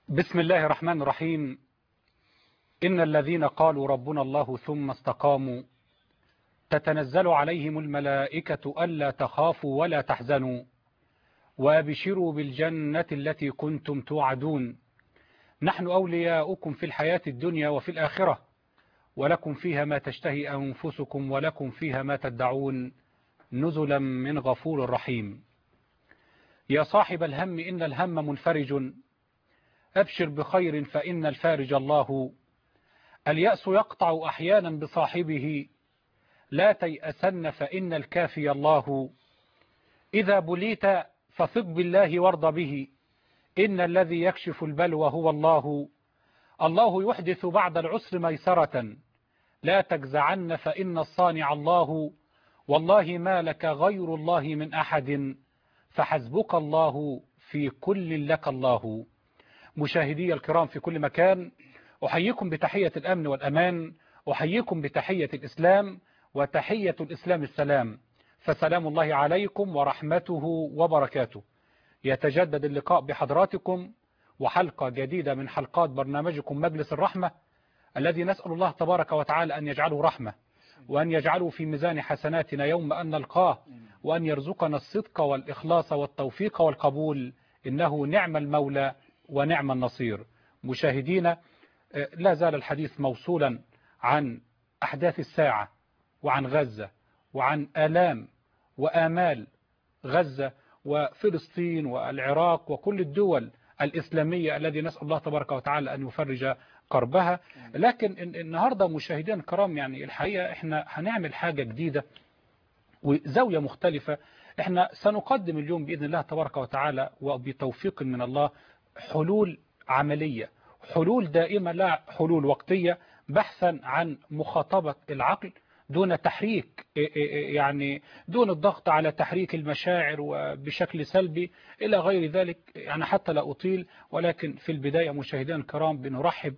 بسم الله الرحمن الرحيم. إن الذين قالوا ربنا الله ثم استقاموا تتنزل عليهم الملائكة ألا تخافوا ولا تحزنوا وأبشروا بالجنة التي كنتم توعدون نحن أولياؤكم في الحياة الدنيا وفي الآخرة ولكم فيها ما تشتهي أنفسكم ولكم فيها ما تدعون نزلا من غفور رحيم. يا صاحب الهم إن الهم منفرج أبشر بخير فإن الفارج الله. اليأس يقطع أحيانا بصاحبه لا تيأسن فإن الكافي الله. إذا بليت فثق بالله وارض به إن الذي يكشف البلوى هو الله. الله يحدث بعد العسر ميسرة لا تجزعن فإن الصانع الله. والله ما لك غير الله من أحد فحسبك الله في كل لك الله. مشاهدي الكرام في كل مكان، أحييكم بتحية الأمن والأمان، أحييكم بتحية الإسلام، وتحية الإسلام السلام، فسلام الله عليكم ورحمته وبركاته. يتجدد اللقاء بحضراتكم وحلقة جديدة من حلقات برنامجكم مجلس الرحمة، الذي نسأل الله تبارك وتعالى أن يجعله رحمة، وأن يجعله في ميزان حسناتنا يوم أن نلقاه، وأن يرزقنا الصدق والإخلاص والتوفيق والقبول، إنه نعم المولى ونعم النصير. مشاهدينا، لا زال الحديث موصولا عن أحداث الساعة وعن غزة وعن آلام وآمال غزة وفلسطين والعراق وكل الدول الإسلامية الذي نسأل الله تبارك وتعالى أن يفرج كربها. لكن النهاردة مشاهدينا الكرام، يعني الحقيقة احنا هنعمل حاجة جديدة وزاوية مختلفة. احنا سنقدم اليوم بإذن الله تبارك وتعالى وبتوفيق من الله حلول عملية، حلول دائمة لا حلول وقتية، بحثا عن مخاطبة العقل دون تحريك، يعني دون الضغط على تحريك المشاعر وبشكل سلبي إلى غير ذلك. يعني حتى لا أطيل، ولكن في البداية مشاهدينا الكرام بنرحب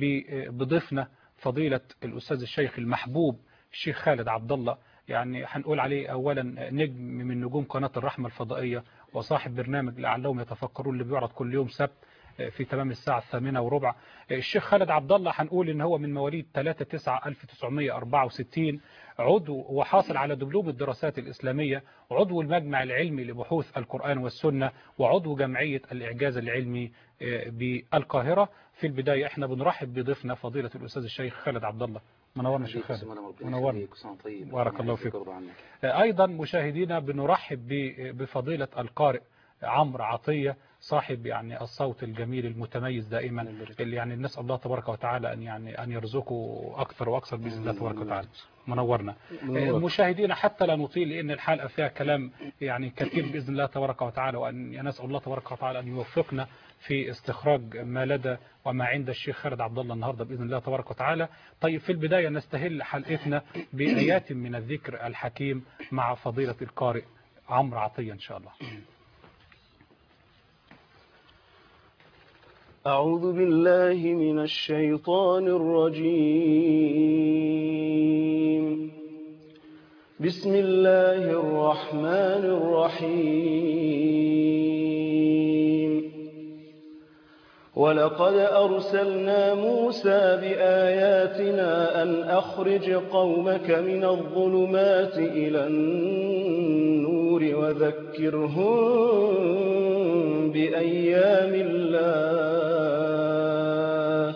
بضيفنا فضيلة الأستاذ الشيخ المحبوب الشيخ خالد عبد الله. يعني هنقول عليه أولا نجم من نجوم قناة الرحمة الفضائية وصاحب برنامج لعلهم يتفكرون اللي بيعرض كل يوم سبت في تمام الساعة 8:15. الشيخ خالد عبد الله هنقول ان هو من مواليد 3/9/1964، عضو وحاصل على دبلوم الدراسات الإسلامية، عضو المجمع العلمي لبحوث القرآن والسنة، وعضو جمعية الإعجاز العلمي بالقاهرة. في البداية احنا بنرحب بضيفنا فضيلة الأستاذ الشيخ خالد عبد الله. منورنا شيخ خالد. منورنا. بارك الله فيك. أيضا مشاهدينا بنرحب بفضيلة القارئ عمرو عطية، صاحب يعني الصوت الجميل المتميز دائما، اللي يعني نسأل الله تبارك وتعالى أن يرزقه أكثر وأكثر بإذن الله تبارك وتعالى. منورنا. مشاهدينا حتى لا نطيل لأن الحلقة فيها كلام يعني كثير بإذن الله تبارك وتعالى، وأن نسأل الله تبارك وتعالى أن يوفقنا في استخراج ما لدى وما عند الشيخ خالد عبد الله النهارده بإذن الله تبارك وتعالى. طيب في البداية نستهل حلقتنا بآيات من الذكر الحكيم مع فضيلة القارئ عمرو عطية إن شاء الله. أعوذ بالله من الشيطان الرجيم. بسم الله الرحمن الرحيم. ولقد أرسلنا موسى بآياتنا أن أخرج قومك من الظلمات إلى النور وذكرهم بأيام الله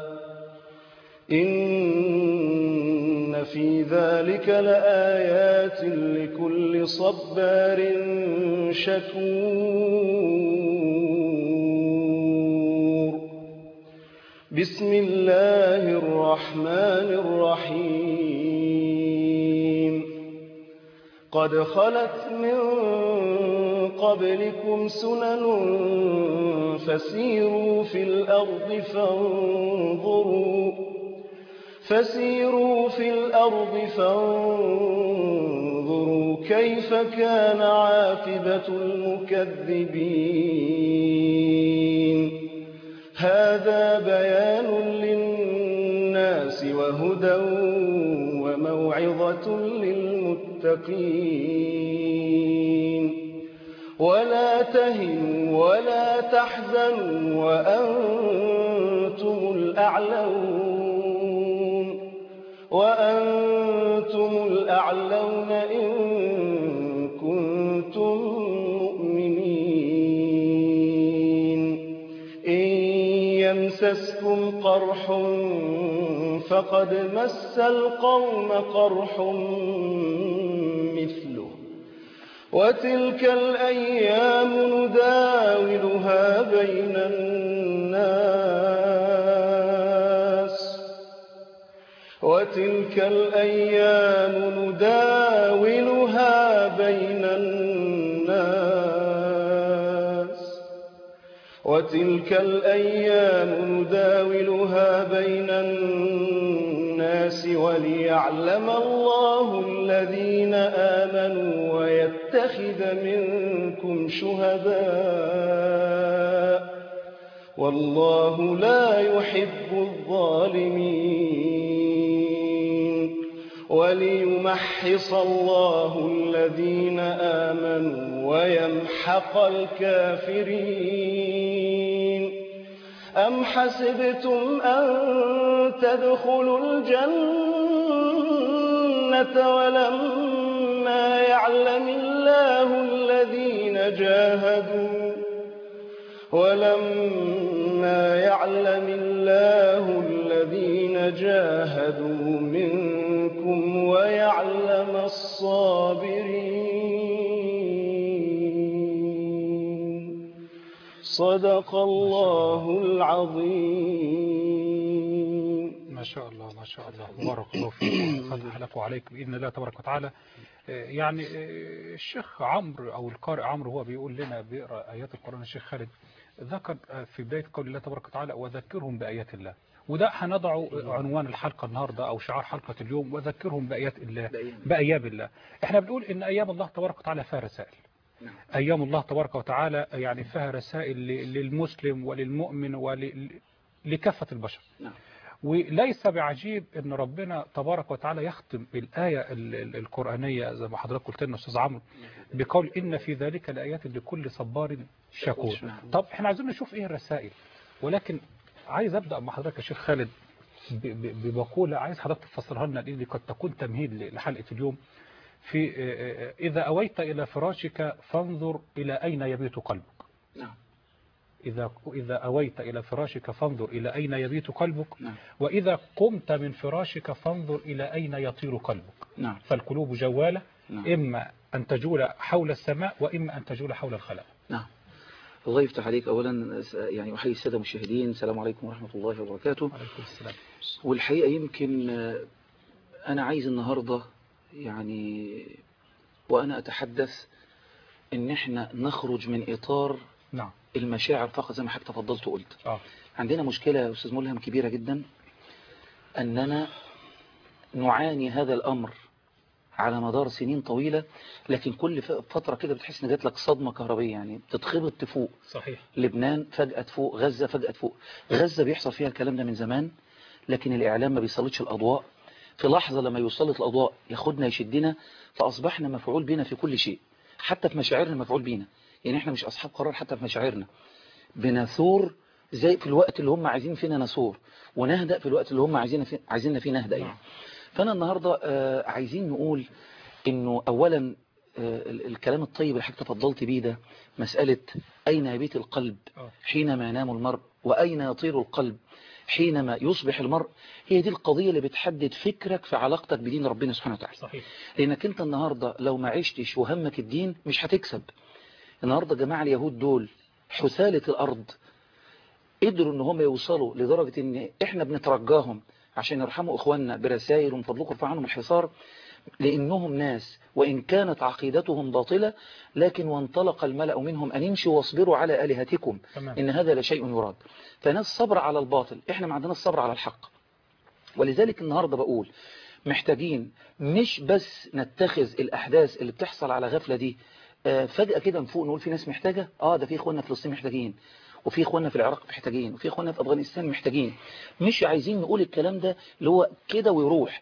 إن في ذلك لآيات لكل صبار شكور. بسم الله الرحمن الرحيم. قد خلت من قبلكم سنن فسيروا في الأرض فانظروا كيف كان عاقبة المكذبين. هذا بيان للناس وهدى وموعظة للمتقين. ولا تهنوا ولا تحزنوا وأنتم الأعلون وأنتم الأعلون إن كنتم مؤمنين إن يمسسكم قرح فقد مس القوم قرح مثله وتلك الأيام نداولها بين الناس وتلك الأيام نداولها بين الناس وتلك الأيام نداولها بين الناس وليعلم الله الذين آمنوا ويتخذ منكم شهداء والله لا يحب الظالمين وليمحص الله الذين آمنوا ويمحق الكافرين أم حسبتم أن تدخلوا الجنة ولما يعلم الله الذين جاهدوا منكم ويعلم الصابرين صدق الله العظيم. ما شاء الله ما شاء الله، بارك الله فيكم وفتح لكم عليك بإذن الله تبارك وتعالى. يعني الشيخ عمرو أو القارئ عمرو هو بيقول لنا بيقرأ آيات القرآن، الشيخ خالد ذكر في بداية قول الله تبارك وتعالى وذكرهم بآيات الله، وده هنضع عنوان الحلقة النهاردة أو شعار حلقة اليوم، وذكرهم بآيات الله بأيام الله. احنا بنقول إن أيام الله تبارك وتعالى فيها رسائل. أيام الله تبارك وتعالى يعني فيها رسائل للمسلم وللمؤمن ولكافة البشر. وليس بعجيب ان ربنا تبارك وتعالى يختم الآية القرآنية زي ما حضرتك قلت لنا أستاذ عمرو بقول إن في ذلك لآيات لكل صبار شكور. طب احنا عايزين نشوف ايه الرسائل، ولكن عايز أبدأ مع حضرتك يا شيخ خالد بمقولة عايز حضرتك تفسرها لنا، لأن قد تكون تمهيد لحلقة اليوم. في إذا أويت إلى فراشك فانظر إلى أين يبيت قلبك. إذا أويت إلى فراشك فانظر إلى أين يبيت قلبك. وإذا قمت من فراشك فانظر إلى أين يطير قلبك. فالقلوب جوالة. إما أن تجول حول السماء وإما أن تجول حول الخلاء. الله يفتح عليك. أولا يعني أحيي السادة المشاهدين، السلام عليكم ورحمة الله وبركاته. عليكم السلام. والحقيقة يمكن أنا عايز النهاردة يعني وأنا أتحدث إن إحنا نخرج من إطار المشاعر فقط زي ما حضرتك تفضلت وقلت. عندنا مشكلة يا أستاذ ملهم كبيرة جدا، أننا نعاني هذا الأمر على مدار سنين طويلة، لكن كل فترة كده بتحس إن جات لك صدمة كهربية، يعني تتخبط تفوق. صحيح. لبنان فجأة تفوق، غزة فجأة تفوق. غزة بيحصل فيها الكلام ده من زمان، لكن الإعلام ما بيسلطش الأضواء. في لحظة لما يسلط الأضواء ياخدنا يشدنا، فأصبحنا مفعول بنا في كل شيء، حتى في مشاعرنا مفعول بينا. يعني احنا مش أصحاب قرار حتى في مشاعرنا، بنثور زي في الوقت اللي هم عايزين فينا نثور، ونهدأ في الوقت اللي هم عايزيننا فيه نهدأ يعني. فأنا النهاردة عايزين نقول إنه أولا الكلام الطيب اللي حضرتك تفضلت بيه ده، مسألة أين يبيت القلب حينما ينام المرء وأين يطير القلب حينما يصبح المرء، هي دي القضية اللي بتحدد فكرك في علاقتك بدين ربنا سبحانه وتعالى. صحيح. لأنك أنت النهاردة لو ما عشتش وهمك الدين مش هتكسب. النهاردة جماعة اليهود دول حثالة الأرض قدروا ان هم يوصلوا لدرجة ان احنا بنترجاهم عشان يرحموا اخواننا برسائل ومن فضلكم ارفعوا عنهم الحصار، لانهم ناس وان كانت عقيدتهم باطلة لكن وانطلق الملأ منهم ان يمشوا واصبروا على آلهتكم ان هذا لشيء يراد. فناس صبر على الباطل، احنا ما عندناش صبر على الحق. ولذلك النهاردة بقول محتاجين مش بس نتخذ الاحداث اللي بتحصل على غفلة دي فجأة كده نفوق نقول في ناس محتاجة، ده في اخواننا في فلسطين محتاجين، وفي اخواننا في العراق محتاجين، وفي اخواننا في افغانستان محتاجين. مش عايزين نقول الكلام ده اللي هو كده ويروح،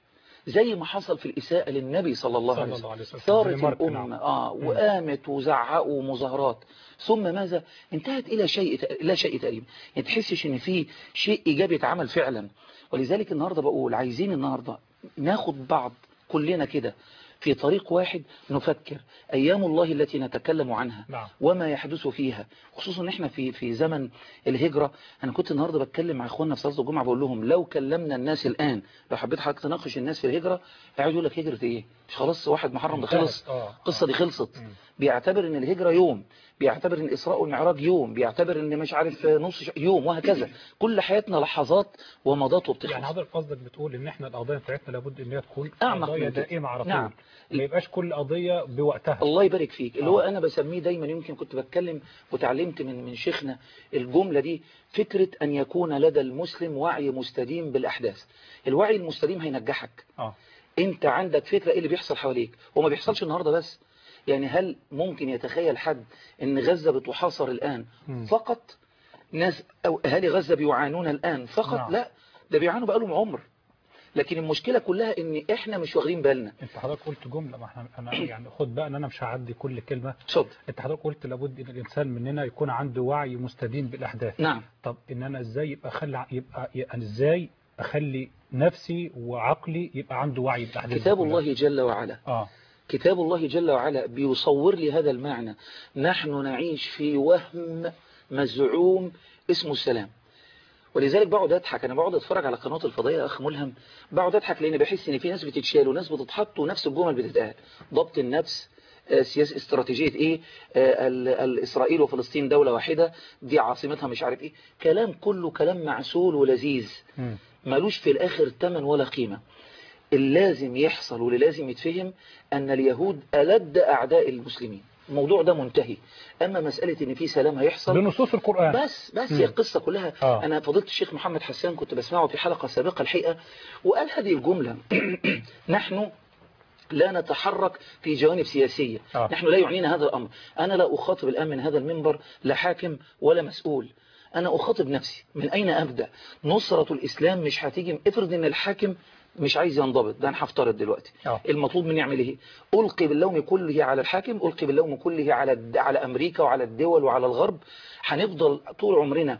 زي ما حصل في الإساءة للنبي صلى الله عليه وسلم. ثارت الأمة وقامت وزعقوا مظاهرات، ثم ماذا؟ انتهت إلى شيء تقريبا. يعني تحسش إن في شيء إيجابي اتعمل فعلا. ولذلك النهاردة بقول عايزين النهاردة ناخد بعض كلنا كده في طريق واحد، نفكر أيام الله التي نتكلم عنها وما يحدث فيها، خصوصا ان احنا في زمن الهجرة. انا كنت النهاردة بتكلم مع اخواننا في صلاة الجمعة بقول لهم لو كلمنا الناس الآن، لو حبيت حضرتك تناقش الناس في الهجرة، قاعد يقول لك هجرة ايه؟ مش خلاص 1 محرم ده خلص، القصة دي خلصت. بيعتبر ان الهجرة يوم، بيعتبر ان الإسراء والمعراج يوم، بيعتبر ان مش عارف نص يوم، وهكذا. كل حياتنا لحظات ومضات وبتخلص. يعني حضرتك قصدك بتقول ان احنا القضايا بتاعتنا لابد ان هي تكون قضايا دائمة على طول. ما يبقاش كل قضية بوقتها. الله يبارك فيك. اللي هو أنا بسميه دايما، يمكن كنت بتكلم وتعلمت من شيخنا الجملة دي، فكرة أن يكون لدى المسلم وعي مستديم بالأحداث. الوعي المستديم هينجحك. أنت عندك فكرة إيه اللي بيحصل حواليك، وما بيحصلش النهاردة بس. يعني هل ممكن يتخيل حد أن غزة بتحاصر الآن فقط؟ ناس أو أهالي غزة بيعانون الآن فقط؟ لا، ده بيعانوا بقالهم عمر. لكن المشكلة كلها ان احنا مش واخدين بالنا. انت حضرتك قلت جملة، ما انا يعني خد بقى ان انا مش هعدي كل كلمة. انت حضرتك قلت لابد ان الانسان مننا يكون عنده وعي مستديم بالاحداث. نعم. طب ان انا ازاي انا ازاي اخلي نفسي وعقلي يبقى عنده وعي بالاحداث؟ كتاب الله جل وعلا. كتاب الله جل وعلا بيصور لي هذا المعنى. نحن نعيش في وهم مزعوم اسمه السلام. ولذلك بقعد اضحك. انا بقعد اتفرج على قنوات الفضائيه يا اخ ملهم، بقعد اضحك لان بحس ان في ناس بتتشال وناس بتتحط ونفس الجمل بتتقال. ضبط النفس، سياسه، استراتيجيه ايه، الاسرائيل وفلسطين دوله واحده، دي عاصمتها مش عارف ايه، كلام كله كلام معسول ولذيذ مالوش في الاخر ثمن ولا قيمه. اللي لازم يحصل واللي لازم يتفهم ان اليهود ألد اعداء المسلمين. الموضوع ده منتهي. أما مسألة إن في سلام هيحصل بنصوص القرآن بس هي القصة كلها. أنا فضلت الشيخ محمد حسان كنت بسمعه في حلقة سابقة الحقيقة، وقال هذه الجملة نحن لا نتحرك في جوانب سياسية. نحن لا يعنينا هذا الأمر. أنا لا أخاطب الآن من هذا المنبر لا حاكم ولا مسؤول. أنا أخاطب نفسي. من أين أبدأ؟ نصرة الإسلام مش هتيجي. افرض إن الحاكم مش عايز ينضبط، ده انا هفترض دلوقتي. المطلوب مني اعمل ايه؟ القي باللوم كله على الحاكم، القي باللوم كله على امريكا وعلى الدول وعلى الغرب. هنفضل طول عمرنا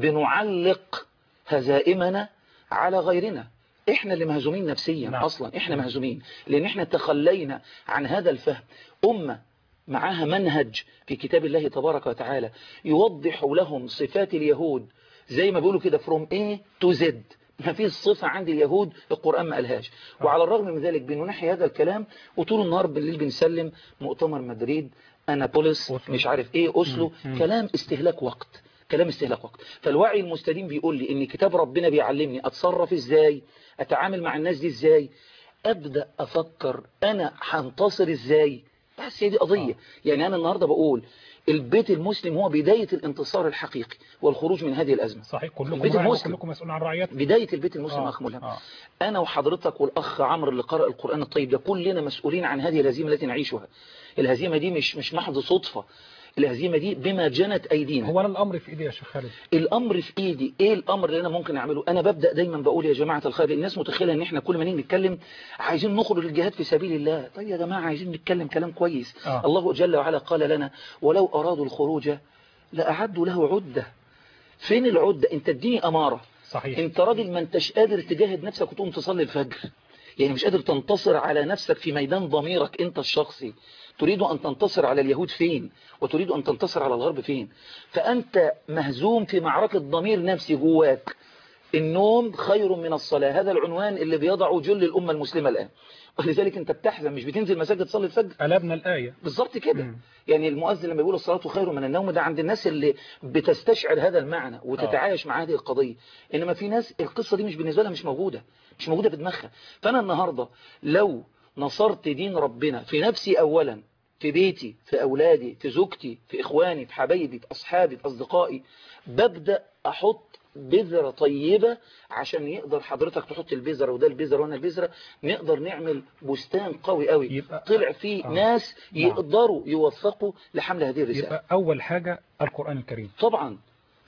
بنعلق هزائمنا على غيرنا. احنا اللي مهزومين نفسيا. اصلا احنا مهزومين لان احنا تخلينا عن هذا الفهم. امه معاها منهج في كتاب الله تبارك وتعالى يوضح لهم صفات اليهود زي ما بيقولوا كده from A to Z. ما فيش صفة عند اليهود القرآن ما قالهاش. وعلى الرغم من ذلك بننحي هذا الكلام، وطول النهار بالليل بنسلم مؤتمر مدريد، أنابوليس، مش عارف ايه، أوسلو. كلام استهلاك وقت، كلام استهلاك وقت. فالوعي المستديم بيقول لي ان كتاب ربنا بيعلمني اتصرف ازاي، اتعامل مع الناس دي ازاي، ابدأ افكر انا هنتصر ازاي. بس هي دي قضية. يعني انا النهاردة بقول البيت المسلم هو بداية الانتصار الحقيقي والخروج من هذه الأزمة. صحيح. كلكم مسؤول عن رعيته. بداية البيت المسلم أخ ملهم. أنا وحضرتك والأخ عمرو اللي قرأ القرآن الطيب ده كلنا مسؤولين عن هذه الهزيمة التي نعيشها. الهزيمة دي مش محض صدفة. الهزيمة دي بما جنت أيدينا. هو أنا الأمر في إيدي يا شيخ خالد؟ الأمر في إيدي. إيه الأمر اللي أنا ممكن أعمله؟ أنا ببدأ دايما بقول يا جماعة الخير، الناس متخيلة إن إحنا كل ما نيجي نتكلم عايزين نخرج الجهاد في سبيل الله. طيب يا جماعة عايزين نتكلم كلام كويس. الله جل وعلا قال لنا ولو أرادوا الخروج لأعدوا له عدة. فين العدة؟ أنت اديني أمارة. صحيح. أنت راجل ما أنتش قادر تجاهد نفسك وتقوم تصلي الفجر، يعني مش قادر تنتصر على نفسك في ميدان ضميرك أنت الشخصي. تريد أن تنتصر على اليهود فين؟ وتريد أن تنتصر على الغرب فين؟ فأنت مهزوم في معركة ضمير نفسي جواك. النوم خير من الصلاة، هذا العنوان اللي بيضعه جل الأمة المسلمة الآن. ولذلك أنت بتحزن، مش بتنزل مساجد تصلي الفجر. قلبنا الآية بالظبط كده. يعني المؤذن لما بيقول الصلاة خير من النوم، ده عند الناس اللي بتستشعر هذا المعنى وتتعايش مع هذه القضية. إنما في ناس القصة دي مش بالنسبة لها مش موجودة في دماغها. فأنا النهاردة لو نصرت دين ربنا في نفسي أولا، في بيتي، في أولادي، في زوجتي، في إخواني، في حبايبي، في أصحابي، في أصدقائي، ببدأ أحط بذرة طيبة عشان يقدر حضرتك تحط البذرة وده البذرة وانا البذرة، نقدر نعمل بستان قوي قوي طلع فيه ناس يقدروا يوفقوا لحمل هذه الرسالة. يبقى أول حاجة القرآن الكريم طبعا.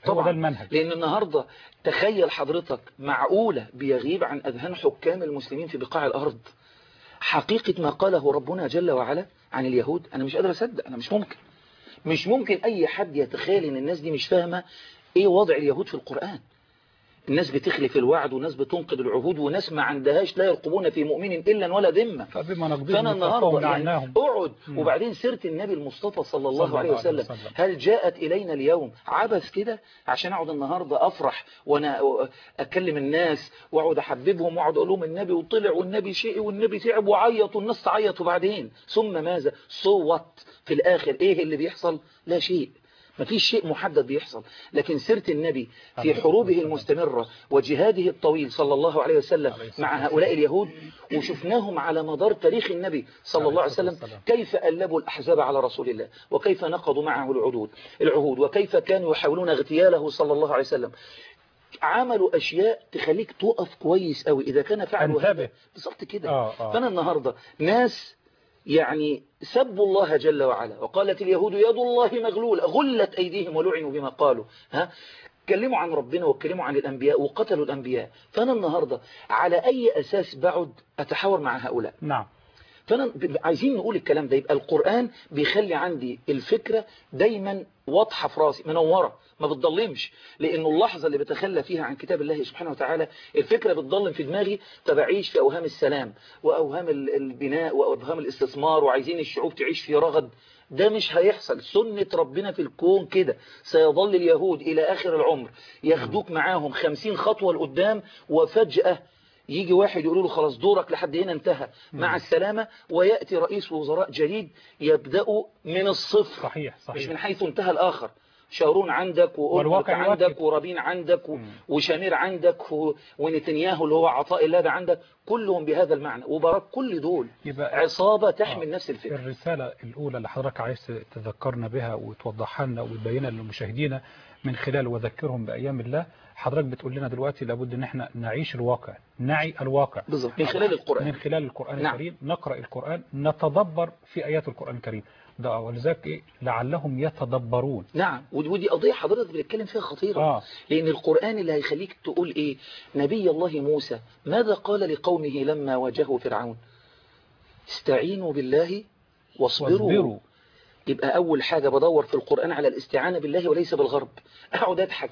هو ده المنهج. لأن النهاردة تخيل حضرتك معقولة بيغيب عن أذهان حكام المسلمين في بقاع الأرض حقيقة ما قاله ربنا جل وعلا عن اليهود. أنا مش قادر أصدق، أنا مش ممكن أي حد يتخيل إن الناس دي مش فاهمة إيه وضع اليهود في القرآن. الناس بتخلف الوعد وناس بتنقض العهود وناس ما عندهاش لا يرقبون في مؤمن إلا ولا ذمة. فأنا النهاردة يعني أقعد وبعدين سيرة النبي المصطفى صلى الله عليه وسلم هل جاءت إلينا اليوم عبث كده عشان أقعد النهاردة أفرح وأنا أكلم الناس وأقعد أحببهم وأقعد أقول لهم النبي وطلع والنبي شيء والنبي تعب وعيط والناس تعيط وبعدين ثم ماذا صوت في الآخر إيه اللي بيحصل؟ لا شيء، ما فيش شيء محدد بيحصل. لكن سيرة النبي في حروبه المستمرة وجهاده الطويل صلى الله عليه وسلم مع هؤلاء اليهود وشفناهم على مدار تاريخ النبي صلى الله عليه وسلم كيف ألبوا الأحزاب على رسول الله وكيف نقضوا معه العهود وكيف كانوا يحاولون اغتياله صلى الله عليه وسلم. عملوا أشياء تخليك تقف كويس قوي إذا كان فعلوا هذا بالضبط كده. فأنا النهاردة ناس يعني سبوا الله جل وعلا وقالت اليهود يد الله مغلولة غلت أيديهم ولعنوا بما قالوا. كلموا عن ربنا واتكلموا عن الأنبياء وقتلوا الأنبياء. فأنا النهاردة على أي أساس بعد أتحاور مع هؤلاء؟ نعم. فأنا عايزين نقول الكلام ده. يبقى القرآن بيخلي عندي الفكرة دايما واضحة في راسي منورة ما بتضلمش، لأنه اللحظة اللي بتخلى فيها عن كتاب الله سبحانه وتعالى الفكرة بتضلم في دماغي فبعيش في أوهام السلام وأوهام البناء وأوهام الاستثمار وعايزين الشعوب تعيش في رغد. ده مش هيحصل. سنة ربنا في الكون كده. سيظل اليهود إلى آخر العمر ياخدوك معاهم 50 خطوة لقدام وفجأة يجي واحد يقول له خلاص دورك لحد هنا انتهى مع السلامة ويأتي رئيس وزراء جديد يبدأوا من الصفر. صحيح. مش من حيث انتهى الآخر. شارون عندك وأولمرت عندك ورابين عندك وشامير عندك ونتنياهو اللي هو عطاء الله ده عندك كلهم بهذا المعنى وبراك كل دول عصابة تحمل نفس الفكرة. الرسالة الأولى اللي حضرتك عايز تذكرنا بها وتوضحها لنا وتبينها للمشاهدين من خلال وذكرهم بأيام الله. حضرتك بتقول لنا دلوقتي لابد ان احنا نعيش الواقع نعي الواقع بالظبط من خلال القرآن الكريم. نقرأ القرآن نتدبر في آيات القرآن الكريم ده ولذلك ايه لعلهم يتدبرون. نعم ودي قضية حضرتك بنتكلم فيها خطيرة. لأن القرآن اللي هيخليك تقول ايه نبي الله موسى ماذا قال لقومه لما واجهوا فرعون استعينوا بالله واصبروا. يبقى أول حاجة بدور في القرآن على الاستعانة بالله وليس بالغرب. أقعد أضحك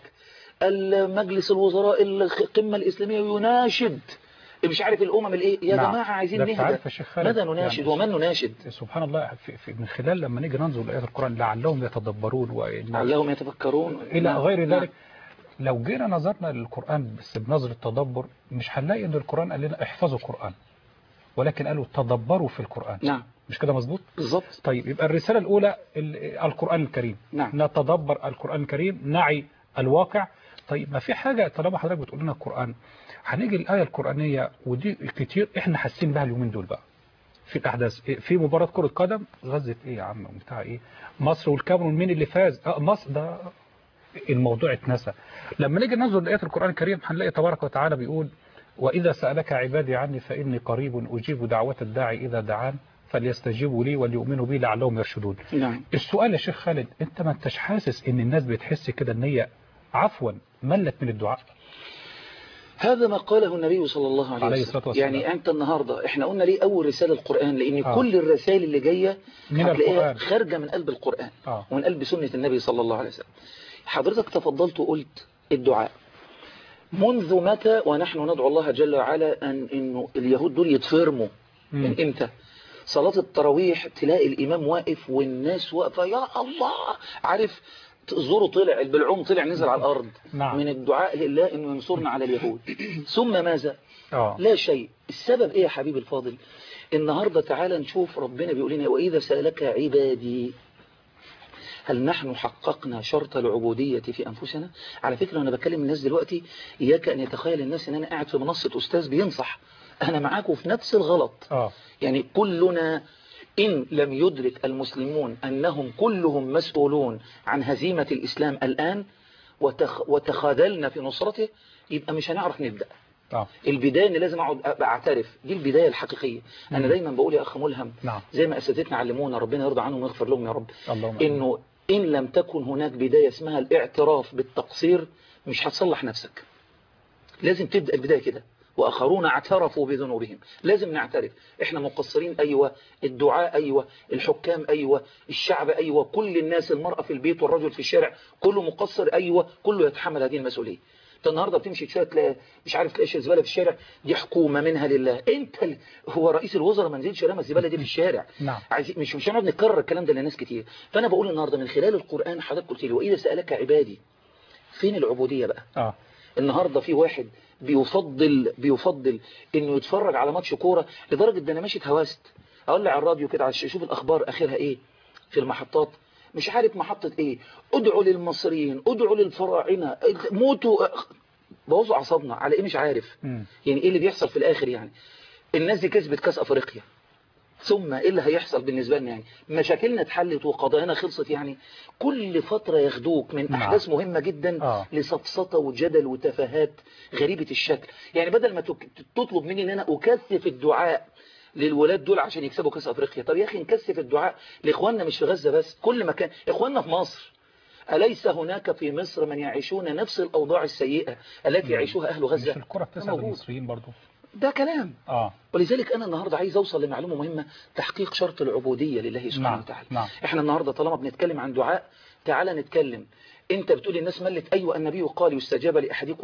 المجلس الوزراء القمة الإسلامية يناشد مش عارف الأمم الإيه يا جماعة عايزين نهدى. ماذا نناشد يعني ومن نناشد؟ سبحان الله من خلال لما نيجي ننظر لآيات القرآن لعلهم يتدبرون لعلهم يتفكرون إلى غير ذلك. لو جينا نظرنا للقرآن بس بنظرة التدبر مش هنلاقي إن القرآن قال لنا احفظوا القرآن ولكن قالوا تدبروا في القرآن. نعم. مش كده مظبوط؟ بالظبط. طيب يبقى الرسالة الأولى القرآن الكريم. نعم. نتدبر القرآن الكريم نعي الواقع. طيب ما في حاجة طالما حضرتك بتقول لنا القرآن هنيجي الآية القرآنية ودي كتير احنا حاسين بها اليومين دول بقى في الأحداث. في مباراة كرة قدم غزة ايه يا عم بتاع ايه مصر والكاميرون مين اللي فاز مصر ده الموضوع اتنسى. لما نيجي ننظر لآيات القرآن الكريم هنلاقي تبارك وتعالى بيقول وإذا سألك عبادي عني فإني قريب أجيب دعوة الداعي إذا دعان فليستجيبوا لي وليؤمنوا بي لعلهم يرشدون. نعم. السؤال يا شيخ خالد انت ما انتش حاسس ان الناس بتحس كده ان هي عفوا ملت من الدعاء؟ هذا ما قاله النبي صلى الله عليه وسلم. يعني أنت النهاردة احنا قلنا ليه أول رسالة القرآن لأن كل الرسائل اللي جاية هتلاقيها خارجة من قلب القرآن ومن قلب سنة النبي صلى الله عليه وسلم. حضرتك تفضلت وقلت الدعاء منذ متى ونحن ندعو الله جل وعلا إنه اليهود دول يتفرموا من إمتى؟ صلاة التراويح تلاقي الإمام واقف والناس واقفة يا الله عارف زوره طلع البلعوم طلع نزل على الأرض. نعم. من الدعاء لله إنه ينصرنا على اليهود. ثم ماذا؟ لا شيء. السبب إيه يا حبيبي الفاضل؟ النهاردة تعالى نشوف ربنا بيقول لنا وإذا سألك عبادي هل نحن حققنا شرط العبودية في أنفسنا؟ على فكرة أنا بكلم الناس دلوقتي إياك أن يتخيل الناس أن أنا قاعد في منصة أستاذ بينصح. أنا معاكم في نفس الغلط. يعني كلنا إن لم يدرك المسلمون أنهم كلهم مسؤولون عن هزيمة الإسلام الآن وتخاذلنا في نصرته يبقى مش هنعرف نبدأ. البداية اللي لازم أقعد أعترف دي البداية الحقيقية. أنا دايما بقول يا أخ ملهم زي ما أساتذتنا علمونا ربنا يرضى عنهم ويغفر لهم يا رب إنه إن لم تكن هناك بداية اسمها الاعتراف بالتقصير مش هتصلح نفسك. لازم تبدأ البداية كده. وآخرون اعترفوا بذنوبهم. لازم نعترف احنا مقصرين، أيوة، الدعاء أيوة، الحكام أيوة، الشعب أيوة، كل الناس، المرأة في البيت والرجل في الشارع، كله مقصر أيوة، كله يتحمل هذه المسؤولية. انت النهارده بتمشي شويه تلاقي مش عارف تلاقي الزباله في الشارع، دي حكومه منها لله. انت هو رئيس الوزراء ما نزلش رمى الزباله دي في الشارع. نعم. مش هنقعد نكرر الكلام ده لناس كتير. فانا بقول النهارده من خلال القرآن، حضرتك قلت لي واذا سألك عبادي، فين العبوديه بقى؟ النهارده في واحد بيفضل انه يتفرج على ماتش كوره، لدرجه ده انا ماشي اتهوست اقول على الراديو كده عشان اشوف الاخبار اخرها ايه في المحطات، مش عارف محطه ايه، ادعوا للمصريين، ادعوا للفراعنه، موتوا، بوظوا اعصابنا على ايه مش عارف. يعني ايه اللي بيحصل في الاخر؟ يعني الناس دي كسبت كاس افريقيا، ثم ايه اللي هيحصل بالنسبه لنا؟ يعني مشاكلنا اتحلت وقضايانا خلصت؟ يعني كل فتره ياخدوك من احداث مهمه جدا لسفسطه وجدل وتفاهات غريبه الشكل. يعني بدل ما تطلب مني ان انا اكثف الدعاء للولاد دول عشان يكسبوا كاس افريقيا، طب يا اخي نكثف الدعاء لاخواننا مش في غزه بس، كل مكان، اخواننا في مصر. أليس هناك في مصر من يعيشون نفس الأوضاع السيئة التي يعيشها أهل غزة؟ مش الكرة بتسعد المصريين برضو؟ ده كلام. ولذلك أنا النهاردة عايز أوصل لمعلومة مهمة، تحقيق شرط العبودية لله سبحانه وتعالى. إحنا النهاردة طالما بنتكلم عن دعاء، تعالى نتكلم. أنت بتقول الناس ملت، أيوة، النبي قال يستجاب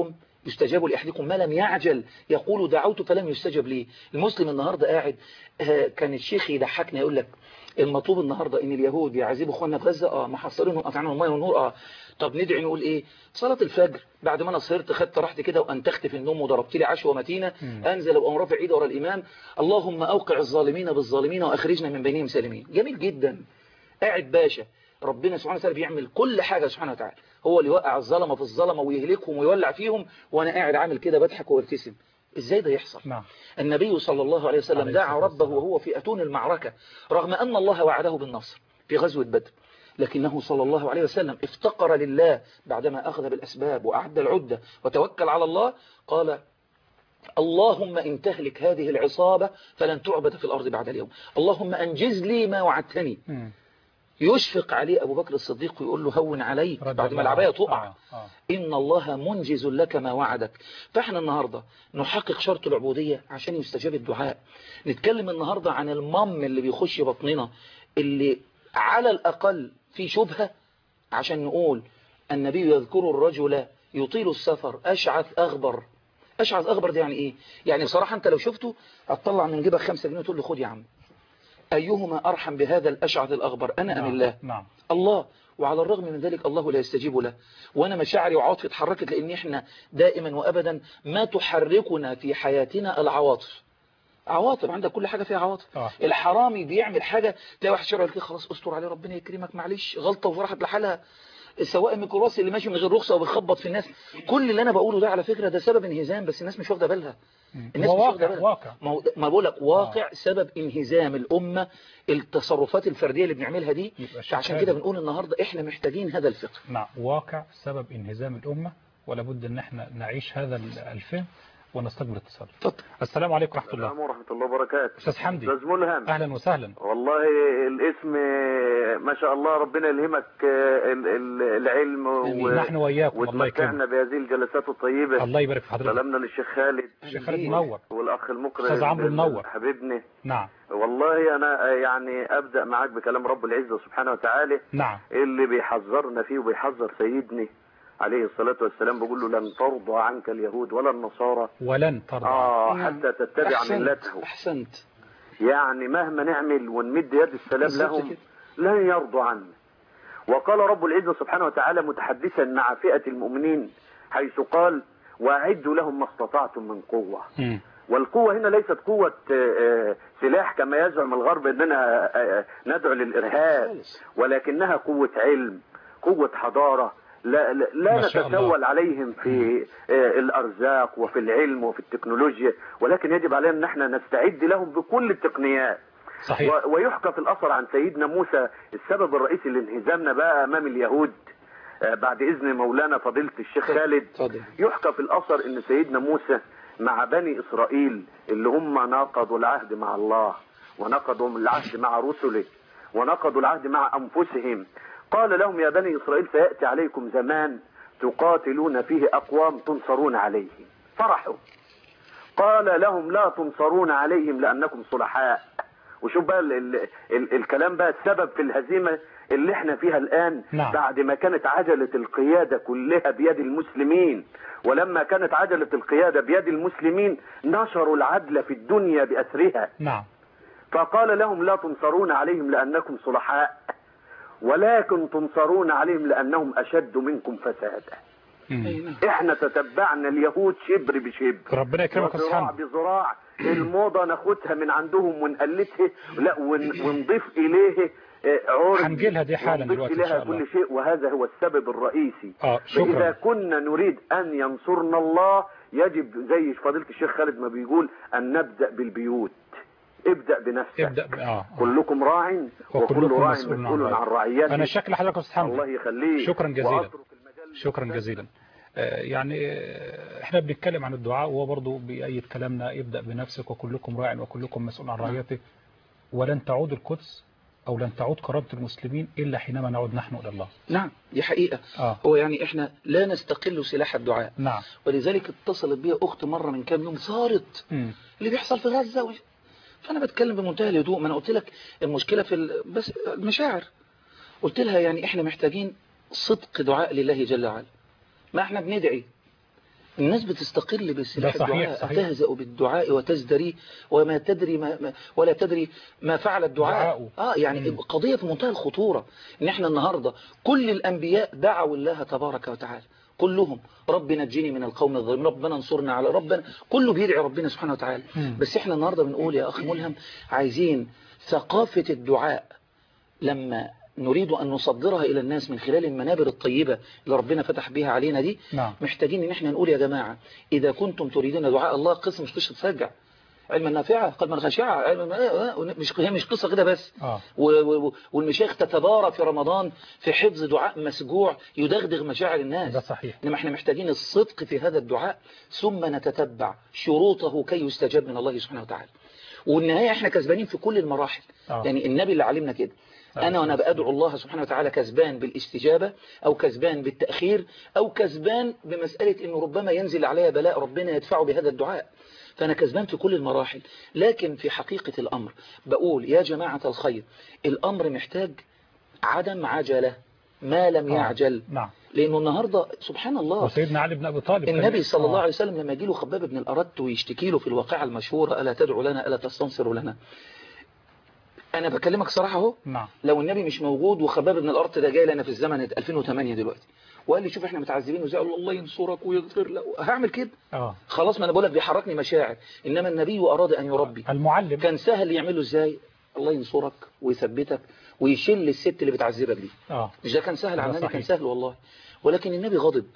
لأحدكم ما لم يعجل، يقول دعوت فلم يستجب لي. المسلم النهاردة قاعد، كان الشيخ يضحكنا يقول لك المطلوب النهاردة ان اليهود يعذبوا اخواننا في غزة، محصرينهم قطعانهم الميه والنور، طب ندعي نقول ايه؟ صلاة الفجر بعد ما انا سهرت خدت راحتي كده وانتخت في النوم وضربت لي عشوه متينه، انزل وأقوم رافع ايدي ورا الامام، اللهم اوقع الظالمين بالظالمين واخرجنا من بينهم سالمين. جميل جدا. قاعد باشا، ربنا سبحانه وتعالى بيعمل كل حاجه سبحانه وتعالى، هو اللي يوقع الظلمه في الظلمه ويهلكهم ويولع فيهم، وانا قاعد عامل كده بضحك وابتسم. ازاي ده يحصل؟ النبي صلى الله عليه وسلم دعا ربه وهو في أتون المعركة، رغم أن الله وعده بالنصر في غزوة بدر، لكنه صلى الله عليه وسلم افتقر لله بعدما أخذ بالأسباب وأعد العدة وتوكل على الله. قال اللهم إن تهلك هذه العصابة فلن تعبد في الأرض بعد اليوم، اللهم أنجز لي ما وعدتني. يشفق عليه أبو بكر الصديق ويقول له هون عليك بعد ما العباية تقع، إن الله منجز لك ما وعدك. فإحنا النهاردة نحقق شرط العبودية عشان يستجاب الدعاء. نتكلم النهاردة عن المم اللي بيخش بطننا، اللي على الأقل في شبهة، عشان نقول النبي يذكر الرجل يطيل السفر أشعث أغبر. أشعث أغبر ده يعني إيه؟ يعني بصراحة أنت لو شفته هتطلع من جيبك 5 جنيه وتقول له خد يا عم. أيهما أرحم بهذا الأشعث الأغبر، أنا أم الله؟ الله. وعلى الرغم من ذلك الله لا يستجيب له. وأنا مشاعري وعاطفي اتحركت، لأن إحنا دائما وأبدا ما تحركنا في حياتنا العواطف. عواطف، عندك كل حاجة فيها عواطف. الحرامي بيعمل حاجة تلاقي واحد شرع كده، خلاص استر عليه ربنا يكرمك، معلش غلطة وراحت لحالها. السواق الميكروباص اللي ماشي من غير رخصة وبيخبط في الناس، كل اللي أنا بقوله ده على فكرة ده سبب انهزام، بس الناس مش واخده بالها. الناس مش واخده بالها. واقع. ما بقول لك واقع سبب انهزام الأمة، التصرفات الفردية اللي بنعملها دي. عشان كده بنقول النهاردة احنا محتاجين هذا الفقه. واقع سبب انهزام الأمة، ولا بد ان احنا نعيش هذا الفهم ونستقبل اتصال. السلام عليكم ورحمة الله. السلام ورحمة الله وبركاته. أستاذ حمدي. أستاذ ملهم. أهلا وسهلا. والله الاسم ما شاء الله، ربنا يلهمك العلم نحن وإياكم. الله يكرمك. وتمتعنا بهذه الجلسات الطيبة. الله يبارك في حضرتك. سلامنا للشيخ خالد. الشيخ خالد منور. والأخ المقرئ أستاذ عمرو منور. حبيبني. نعم. والله أنا يعني أبدأ معاك بكلام رب العزة سبحانه وتعالى. نعم. اللي بيحذرنا فيه وبيحذر سيدني عليه الصلاة والسلام، بيقول له لن ترضى عنك اليهود ولا النصارى ولن ترضى حتى تتبع ملته. أحسنت. يعني مهما نعمل ونمد يد السلام لهم لن يرضوا عنا. وقال رب العزة سبحانه وتعالى متحدثا مع فئة المؤمنين حيث قال وأعدوا لهم ما استطعتم من قوة. والقوة هنا ليست قوة سلاح كما يزعم الغرب أننا ندعو للإرهاب، ولكنها قوة علم، قوة حضارة. لا نتسول عليهم في الأرزاق وفي العلم وفي التكنولوجيا، ولكن يجب علينا أن احنا نستعد لهم بكل التقنيات. صحيح. ويحكى في الأثر عن سيدنا موسى السبب الرئيسي لانهزامنا بقى أمام اليهود بعد إذن مولانا فضيلة الشيخ خالد. يحكى في الأثر أن سيدنا موسى مع بني إسرائيل اللي هم ناقضوا العهد مع الله ونقضوا العهد مع رسله ونقضوا العهد مع أنفسهم، قال لهم: يا بني إسرائيل سيأتي عليكم زمان تقاتلون فيه أقوام تنصرون عليهم. فرحوا. قال لهم: لا تنصرون عليهم لأنكم صلحاء. وشوف بقى الكلام بقى، السبب في الهزيمة اللي احنا فيها الآن. نعم. بعد ما كانت عجلة القيادة كلها بيد المسلمين، ولما كانت عجلة القيادة بيد المسلمين نشروا العدل في الدنيا بأسرها. نعم. فقال لهم: لا تنصرون عليهم لأنكم صلحاء، ولكن تنصرون عليهم لأنهم أشد منكم فسادا. احنا تتبعنا اليهود شبر بشبر، ربنا يكرمك يا وذراع أستاذ. بذراع. الموضة ناخدها من عندهم ونقلتها، لا ونضيف إليه عرض، هنجيلها دي حالا ونضيف دلوقتي إن إليها شاء الله. كل شيء، وهذا هو السبب الرئيسي. شكرا. فإذا كنا نريد أن ينصرنا الله يجب زي فضيلة الشيخ خالد ما بيقول أن نبدأ بالبيوت. ابدأ بنفسك. كلكم راع وكل راع مسؤول عن رعيته. أنا شكل حضرتك يا أستاذ. الله يخليك. شكرا جزيلا. شكرا جزيلا. يعني احنا بنتكلم عن الدعاء، وهو برضه بأيد كلامنا: ابدأ بنفسك وكلكم راع وكلكم مسؤول عن رعيته، ولن تعود القدس أو لن تعود كرامة المسلمين إلا حينما نعود نحن إلى الله. نعم، دي حقيقة. هو يعني احنا لا نستقل سلاح الدعاء. نعم. ولذلك اتصلت بي أخت مرة من كام يوم صارت اللي بيحصل في غزة فأنا بتكلم بمنتهى الهدوء. ما أنا قلت لك المشكلة في بس المشاعر. قلت لها يعني احنا محتاجين صدق دعاء لله جل وعلا. ما احنا بندعي، الناس بتستقل بسلاح الدعاء، تهزأ بالدعاء وتزدري وما تدري ولا تدري ما فعل الدعاء. يعني قضية في منتهى الخطورة ان احنا النهاردة كل الانبياء دعوا الله تبارك وتعالى كلهم: رب نجيني من القوم الظالمين، ربنا انصرنا على ربنا، كله بيدعي ربنا سبحانه وتعالى. بس احنا النهاردة بنقول يا اخي ملهم عايزين ثقافة الدعاء لما نريد أن نصدرها إلى الناس من خلال المنابر الطيبة اللي ربنا فتح بها علينا دي. نعم. محتاجين ان احنا نقول يا جماعة إذا كنتم تريدون دعاء الله، قصة مش قصة تسجع، علما نافعة قلبا خاشعة، هي مش قصة كده بس. والمشايخ تتبارى في رمضان في حفظ دعاء مسجوع يدغدغ مشاعر الناس. ده صحيح. إنما احنا محتاجين الصدق في هذا الدعاء، ثم نتتبع شروطه كي يستجاب من الله سبحانه وتعالى. والنهاية احنا كسبانين في كل المراحل. يعني النبي اللي علمنا كده، أنا وأنا بأدعو الله سبحانه وتعالى كسبان بالاستجابة أو كسبان بالتأخير أو كسبان بمسألة أنه ربما ينزل عليها بلاء ربنا يدفعه بهذا الدعاء. فأنا كسبان في كل المراحل. لكن في حقيقة الأمر بقول يا جماعة الخير، الأمر محتاج عدم عجلة ما لم يعجل. نعم. لأنه النهاردة سبحان الله وسيدنا علي بن أبي طالب النبي صلى الله عليه وسلم لما يجي له خباب بن الأرت ويشتكي له في الواقعة المشهورة: ألا تدعو لنا ألا تستنصر لنا. أنا بكلمك صراحة اهو. نعم. لو النبي مش موجود وخباب بن الأرت ده جاي لنا في الزمن 2008 دلوقتي وقال لي شوف احنا متعذبين وزي الله ينصرك ويغفر له، هعمل كده؟ خلاص، ما انا بقولك بيحركني مشاعر. انما النبي أراد ان يربي. المعلم كان سهل يعمله ازاي؟ الله ينصرك ويثبتك ويشيل الست اللي بتعذبك دي. مش ده كان سهل على النبي؟ كان سهل والله. ولكن النبي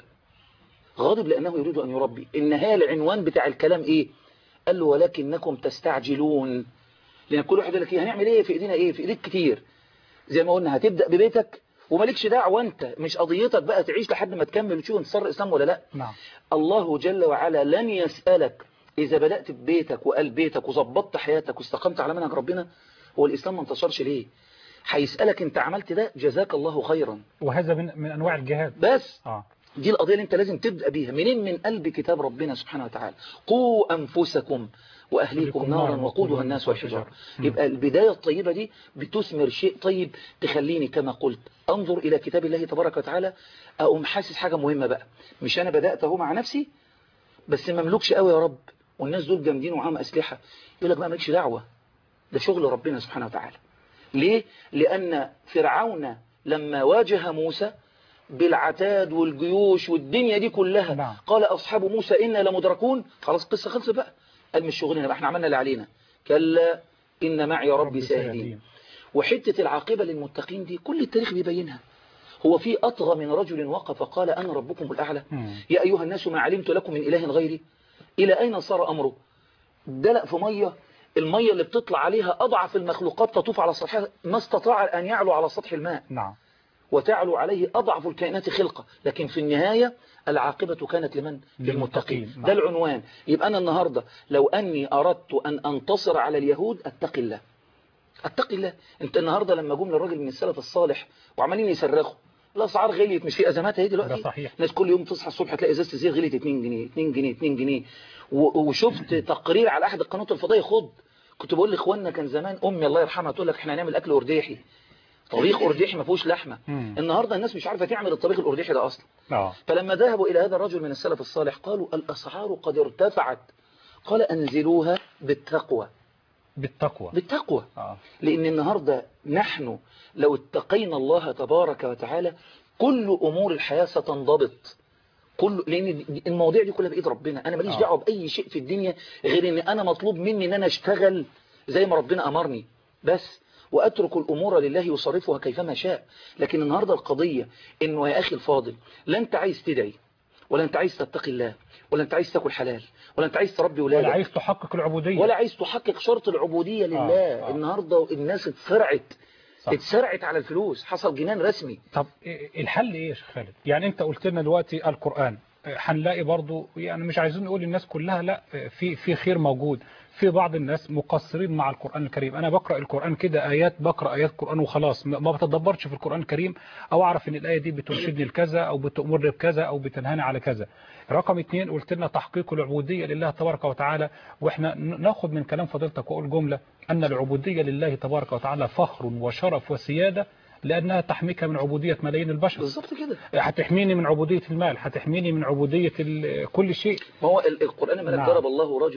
غضب لأنه يريد ان يربي. النهاية العنوان بتاع الكلام ايه؟ قال له ولكنكم تستعجلون. لأن كل واحد يقول لك هنعمل ايه؟ في ايدينا ايه؟ في ايديك كتير. زي ما قلنا هتبدأ ببيتك ومالكش دعوة، انت مش قضيتك بقى تعيش لحد ما تكمل وتشوف انتصار الإسلام ولا لا. نعم. الله جل وعلا لن يسألك إذا بدأت ببيتك وقلب بيتك وظبطت حياتك واستقمت على منهج ربنا هو الإسلام ما انتصرش ليه. هيسألك انت عملت ده جزاك الله خيرا، وهذا من أنواع الجهاد. بس دي القضية اللي انت لازم تبدأ بيها. منين؟ من قلب كتاب ربنا سبحانه وتعالى: قوا أنفسكم وأهليكم نارا وقودها الناس والحجارة. يبقى البداية الطيبة دي بتثمر شيء طيب بتخليني كما قلت أنظر إلى كتاب الله تبارك وتعالى، أقوم حاسس حاجة مهمة بقى. مش أنا بدأت اهو مع نفسي بس ما مملكش قوي يا رب، والناس دول جامدين وعام أسلحة. يقول لك بقى مالكش دعوة، ده شغل ربنا سبحانه وتعالى. ليه؟ لأن فرعون لما واجه موسى بالعتاد والجيوش والدنيا دي كلها قال أصحاب موسى إنا لمدركون. خلاص قصة خلص بقى، قال مش شغلنا بقى، احنا عملنا اللي علينا. كلا إن معي ربي سيهدين. وحتة العاقبة للمتقين دي كل التاريخ بيبينها. هو في أطغى من رجل وقف قال أنا ربكم الأعلى يا أيها الناس ما علمت لكم من إله غيري. إلى أين صار أمره؟ دلق في مية، المية اللي بتطلع عليها أضعف المخلوقات تطوف على سطحها ما استطاع أن يعلو على سطح الماء. نعم. وتعلو عليه أضعف الكائنات خلقة، لكن في النهاية العاقبة كانت لمن؟ للمتقين. ده العنوان. يبقى أنا النهاردة لو أني أردت أن أنتصر على اليهود أتقي الله، اتقي الله. انت النهارده لما جم للراجل من السلف الصالح وعمالين يصرخوا الاسعار غليت، مش في ازمات اهي دلوقتي؟ ده صحيح. ناس كل يوم تصحى الصبح تلاقي ازازه الزيت غليت 2 جنيه 2 جنيه 2 جنيه. وشفت تقرير على احد القنوات الفضائيه، كنت بقول لاخواننا كان زمان امي الله يرحمها تقول لك احنا هنعمل اكل ارديحي، طبيخ ارديحي ما فيهوش لحمه. النهارده الناس مش عارفه تعمل الطبيخ الارديحي ده اصلا. فلما ذهبوا الى هذا الرجل من السلف الصالح قالوا الاسعار قد ارتفعت، قال انزلوها بالتقوى. بالتقوى. لان النهارده نحن لو اتقينا الله تبارك وتعالى كل امور الحياه ستنضبط. لان المواضيع دي كلها بايد ربنا. انا ماليش دعوه باي شيء في الدنيا غير ان انا مطلوب مني ان انا اشتغل زي ما ربنا امرني بس، واترك الامور لله يصرفها كيفما شاء. لكن النهارده القضيه انه يا اخي الفاضل، لا انت عايز تدعي، ولا انت عايز تتقي الله، ولا انت عايز تاكل حلال، ولا انت عايز تربي ولادك، ولا عايز تحقق العبوديه، ولا عايز تحقق شرط العبوديه لله. النهارده الناس اتسرعت على الفلوس، حصل جنان رسمي. طب الحل ايه يا شيخ خالد؟ يعني انت قلت لنا دلوقتي القرآن، هنلاقي برضو يعني مش عايزين نقول للناس كلها لا، في خير موجود، في بعض الناس مقصرين مع القرآن الكريم. انا بقرأ القرآن كده ايات، بقرأ ايات قرآن وخلاص، ما بتدبرش في القرآن الكريم او اعرف ان الاية دي بترشدني لكذا او بتأمرني بكذا او بتنهاني على كذا. رقم 2 قلت لنا تحقيق العبودية لله تبارك وتعالى، واحنا ناخد من كلام فضيلتك واقول جملة ان العبودية لله تبارك وتعالى فخر وشرف وسيادة، لأنها تحميك من عبودية ملايين البشر. بالظبط كده. هتحميني من عبودية المال، هتحميني من عبودية كل شيء. ما هو القرآن ملك ضرب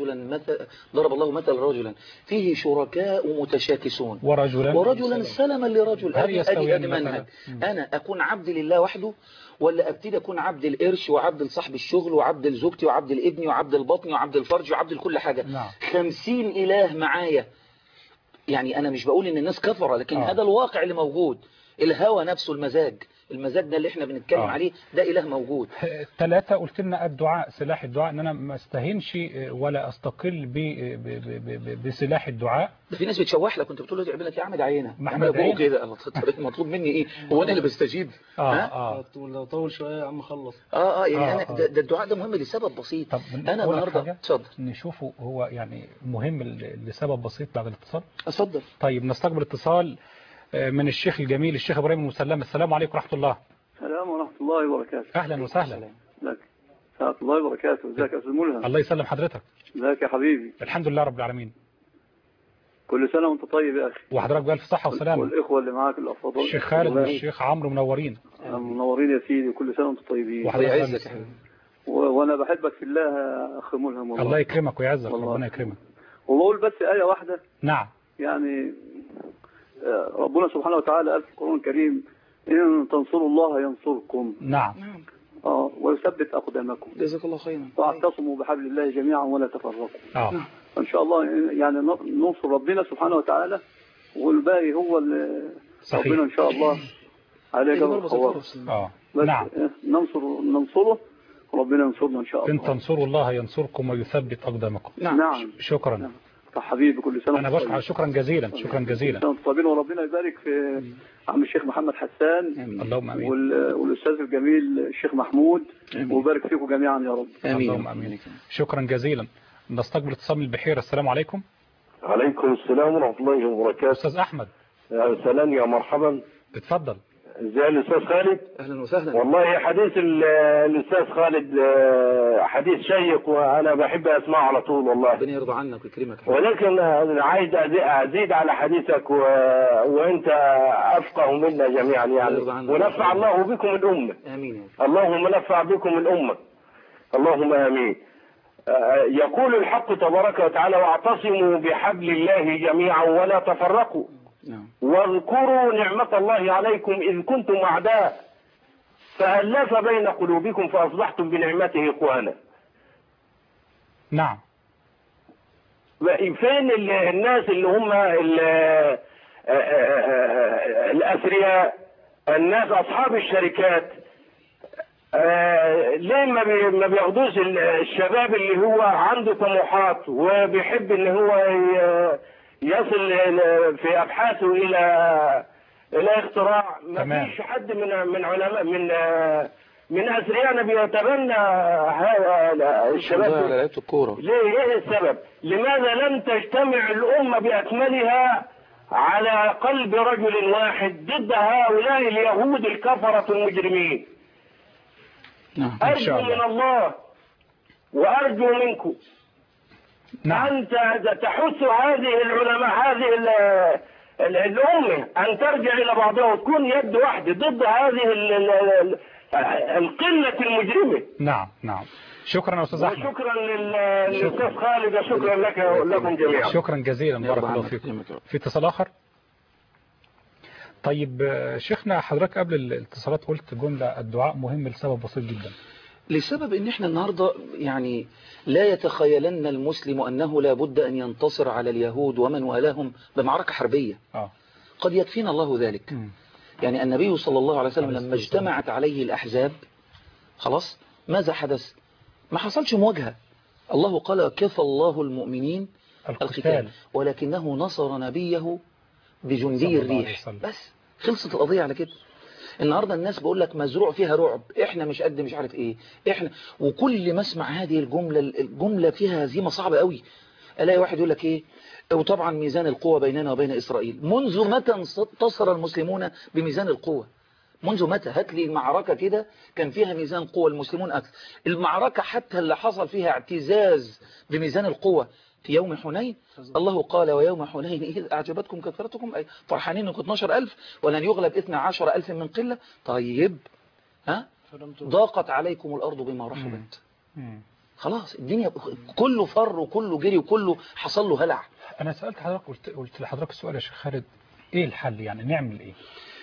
الله مثل رجلا فيه شركاء متشاكسون ورجلا سلما لرجل. أدي منهج. أنا أكون عبد لله وحده، ولا أبتدي أكون عبد القرش وعبد لصاحب الشغل وعبد لزوجتي وعبد لابني وعبد البطن وعبد الفرج وعبد لكل حاجة. 50 إله معايا. يعني أنا مش بقول إن الناس كفرة، لكن هذا الواقع اللي موجود. الهوى نفسه، المزاج ده اللي احنا بنتكلم عليه، ده إله موجود. 3 قلت لنا الدعاء، سلاح الدعاء، ان انا ما استهينش ولا استقل بسلاح الدعاء. ده في ناس بتشوح لك، كنت بتقول له تعمل لك يا عم عينه، اعمل بقى كده، مطلوب مني ايه؟ هو انا اللي بستجيب؟ لو طول شويه يا عم خلص. يعني انا ده الدعاء ده مهم لسبب بسيط. طب انا النهارده اتفضل نشوفه، هو يعني مهم لسبب بسيط بعد الاتصال. اتفضل. طيب نستقبل اتصال من الشيخ الجميل الشيخ ابراهيم المسلم. السلام عليكم ورحمه الله. السلام ورحمه الله وبركاته. اهلا وسهلا. ازيك؟ ورحمه الله وبركاته. ازيك يا استاذ ملهم؟ الله يسلم حضرتك. ازيك يا حبيبي؟ الحمد لله رب العالمين. كل سنه وانت طيب يا اخي. وحضرتك بألف صحه وسلامه. والاخوه اللي معاك الافاضل الشيخ خالد والشيخ عمرو منورين. منورين يا سيدي، كل سنه وانتم طيبين. وحضرتك يعزك يا حبيبي. وانا بحبك في الله يا اخ ملهم والله. الله يكرمك ويعزك، ربنا يكرمك. وبقول بس ايه واحده. نعم. يعني ربنا سبحانه وتعالى قال في القرآن الكريم إن تنصروا الله ينصركم. نعم. ويثبت أقدامكم. جزاك الله خيرا. واعتصموا بحبل الله جميعا ولا تفرقوا. فإن شاء الله يعني ننصر ربنا سبحانه وتعالى، والباقي هو صحيح. ربنا إن شاء الله عليه جبر الخواص. نعم. ننصره ربنا ينصرنا إن شاء الله. إن تنصروا الله ينصركم ويثبت أقدامكم. نعم. شكرا. نعم. حبيبي كل سنه انا بشكر. شكرا جزيلا. شكرا جزيلا. طيبين، وربنا يبارك في عم الشيخ محمد حسان. اللهم امين. والاستاذ الجميل الشيخ محمود، وبارك فيكم جميعا يا رب. اللهم امين. شكرا جزيلا. نستقبل اتصال من البحيره. السلام عليكم. عليكم السلام ورحمه الله وبركاته. استاذ احمد. يا سلام، يا مرحبا. اتفضل. ازاي الاستاذ خالد؟ اهلا وسهلا. والله حديث الاستاذ خالد حديث شيق، وانا بحب اسمعه على طول والله. ربنا يرضى عنك ويكرمك. ولكن عايز ازيد على حديثك وانت افقه منا جميعا يعني، ونفع الله بكم الامه. امين. اللهم نفع بكم الامه. اللهم امين. يقول الحق تبارك وتعالى واعتصموا بحبل الله جميعا ولا تفرقوا. واذكروا نعمة الله عليكم إذ كنتم أعداء فألف بين قلوبكم فأصبحتم بنعمته إخوانا. نعم. فين الناس اللي هم الأثرياء، الناس أصحاب الشركات، ليه ما بياخدوش الشباب اللي هو عنده طموحات وبيحب ان هو يصل في ابحاثه الى اختراع؟ ما فيش حد من علماء من اثريائنا بيتبنى هذا الشباب. الكوره ليه؟ ايه السبب؟ لماذا لم تجتمع الامه باكملها على قلب رجل واحد ضد هؤلاء اليهود الكفرة المجرمين. أرجو من الله وأرجو منكم أن تحث هذه العلماء، هذه الأمة، أن ترجع إلى بعضها وتكون يد واحدة ضد هذه القلة المجرمة. نعم. شكرا يا أستاذ أحمد. وشكرا للأستاذ خالد، وشكرا لكم جميعا. شكرا جزيلا، بارك الله فيكم. في اتصال آخر؟ طيب شيخنا، حضرتك قبل الاتصالات قلت جملة الدعاء مهم لسبب بسيط جدا. لسبب ان احنا النهاردة يعني لا يتخيلن المسلم انه لا بد ان ينتصر على اليهود ومن والاهم بمعركة حربية. قد يكفينا الله ذلك. يعني النبي صلى الله عليه وسلم لما اجتمعت عليه الأحزاب خلاص ماذا حدث؟ ما حصلش مواجهة. الله قال كفى الله المؤمنين القتال ولكنه نصر نبيه بجندي الريح. بس خلصت القضية على كده. النهاردة الناس بقول لك مزروع فيها رعب، احنا مش قد مش عارف ايه، احنا وكل ما اسمع هذه الجملة فيها هزيمة صعبة قوي. الاقي واحد يقول لك ايه، وطبعا ميزان القوة بيننا وبين إسرائيل. منذ متى انتصر المسلمون بميزان القوة؟ منذ متى؟ هات لي معركة كده كان فيها ميزان قوة المسلمون أكثر. المعركة حتى اللي حصل فيها اعتزاز بميزان القوة في يوم حنين، الله قال ويوم حنين إذ أعجبتكم كثرتكم فرحانين انكم 12,000 ولن يغلب 12,000 من قلة. طيب ضاقت عليكم الأرض بما رحبت. خلاص الدنيا كله فر وكله جري وكله حصل له هلع. أنا سألت حضرتك، قلت لحضرتك السؤال يا شيخ خالد، إيه الحل؟ يعني نعمل إيه؟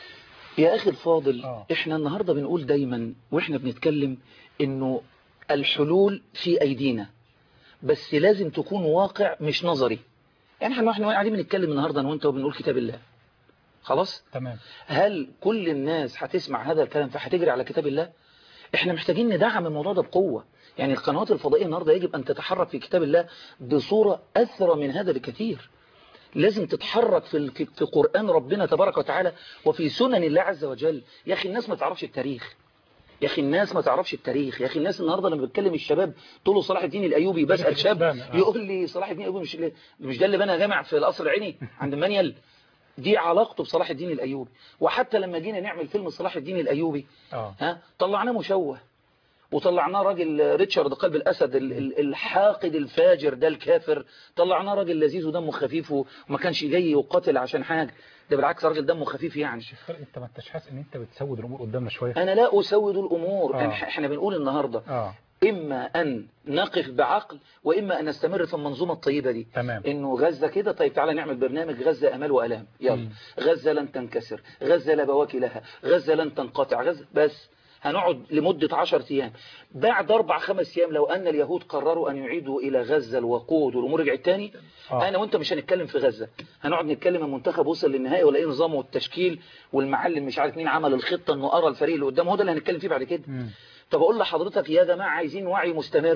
يا أخي الفاضل إحنا النهاردة بنقول دايما وإحنا بنتكلم إنه الحلول في أيدينا، بس لازم تكون واقع مش نظري. يعني احنا قاعدين بنتكلم النهاردة أنا وأنت وبنقول كتاب الله خلاص؟ تمام. هل كل الناس هتسمع هذا الكلام فهتجري على كتاب الله؟ إحنا محتاجين ندعم الموضوع ده بقوة. يعني القنوات الفضائية النهاردة يجب أن تتحرك في كتاب الله بصورة أثرى من هذا بكثير. لازم تتحرك في قرآن ربنا تبارك وتعالى وفي سنن الله عز وجل. يا أخي الناس ما تعرفش التاريخ، يا أخي الناس ما تعرفش التاريخ، يا أخي الناس النهاردة لما بتكلم الشباب تقول له صلاح الدين الأيوبي، بسأل شاب يقول لي صلاح الدين الأيوبي مش ده اللي بنى جامع في القصر العيني عند منيل؟ دي علاقته بصلاح الدين الأيوبي. وحتى لما جينا نعمل فيلم صلاح الدين الأيوبي طلعناه مشوه وطلعناه راجل ريتشارد قلب الأسد الحاقد الفاجر ده الكافر، طلعناه راجل لذيذ ودمه خفيف وما كانش جاي يقاتل عشان حاجة، ده بالعكس راجل دمه خفيف. يعني شيخ انت ما انتش حاسس ان انت بتسود الامور قدامنا شوية؟ انا لا اسود الامور. احنا بنقول النهاردة اما ان نقف بعقل واما ان نستمر في المنظومة الطيبة دي. تمام. انه غزة كده، طيب تعالى نعمل برنامج غزة امال والام، يلا. غزة لن تنكسر، غزة لا بواكي لها، غزة لن تنقطع، غزة بس هنقعد لمدة 10 أيام. بعد 4-5 أيام لو أن اليهود قرروا أن يعيدوا إلى غزة الوقود والأمور رجعت تاني، أنا وأنت مش هنتكلم في غزة، هنقعد نتكلم المنتخب وصل للنهائي ولا إيه نظامه والتشكيل والمعلم مش عارف مين عمل الخطة إنه أرى الفريق اللي قدامه، هو ده اللي هنتكلم فيه بعد كده. طب أقول لحضرتك يا جماعة عايزين وعي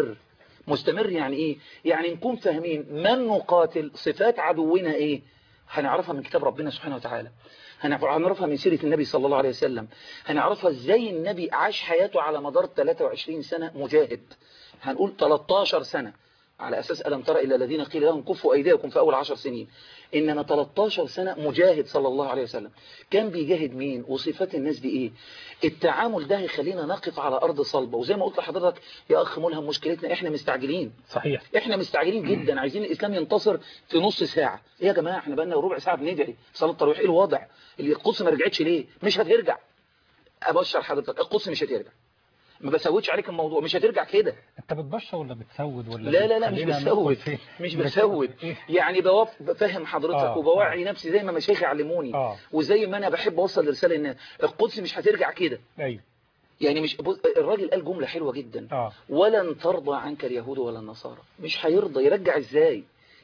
مستمر. يعني إيه؟ يعني نكون فاهمين من نقاتل، صفات عدونا إيه، هنعرفها من كتاب ربنا سبحانه وتعالى، هنعرفها من سيرة النبي صلى الله عليه وسلم، هنعرفها ازاي النبي عاش حياته على مدار 23 سنة مجاهد، هنقول 13 سنة على أساس ألم ترى إلى الذين قيل لهم كفوا أيديكم في أول 10 سنين، إنما 13 سنة مجاهد صلى الله عليه وسلم. كان بيجاهد مين وصفات الناس دي إيه؟ التعامل ده يخلينا نقف على أرض صلبة. وزي ما قلت لحضرتك يا أخ ملهم، مشكلتنا إحنا مستعجلين. صحيح، إحنا مستعجلين جدا، عايزين الإسلام ينتصر في نص ساعة. إيه يا جماعة إحنا بقالنا ربع ساعة بندعي صلاة التراويح، إيه الوضع؟ اللي القدس ما رجعتش ليه؟ مش هترجع. أبشر حضرتك القدس مش هترجع، ما بسودش عليك الموضوع، مش هترجع كده. انت بتبشر ولا بتسود ولا لا مش بسود يعني بفهم حضرتك وبوعي نفسي زي ما مشايخي علموني وزي ما انا بحب اوصل رساله للناس. القدس مش هترجع كده. ايوه يعني مش الراجل قال جمله حلوه جدا ولن ترضى عنك اليهود ولا النصارى. مش هيرضى. يرجع ازاي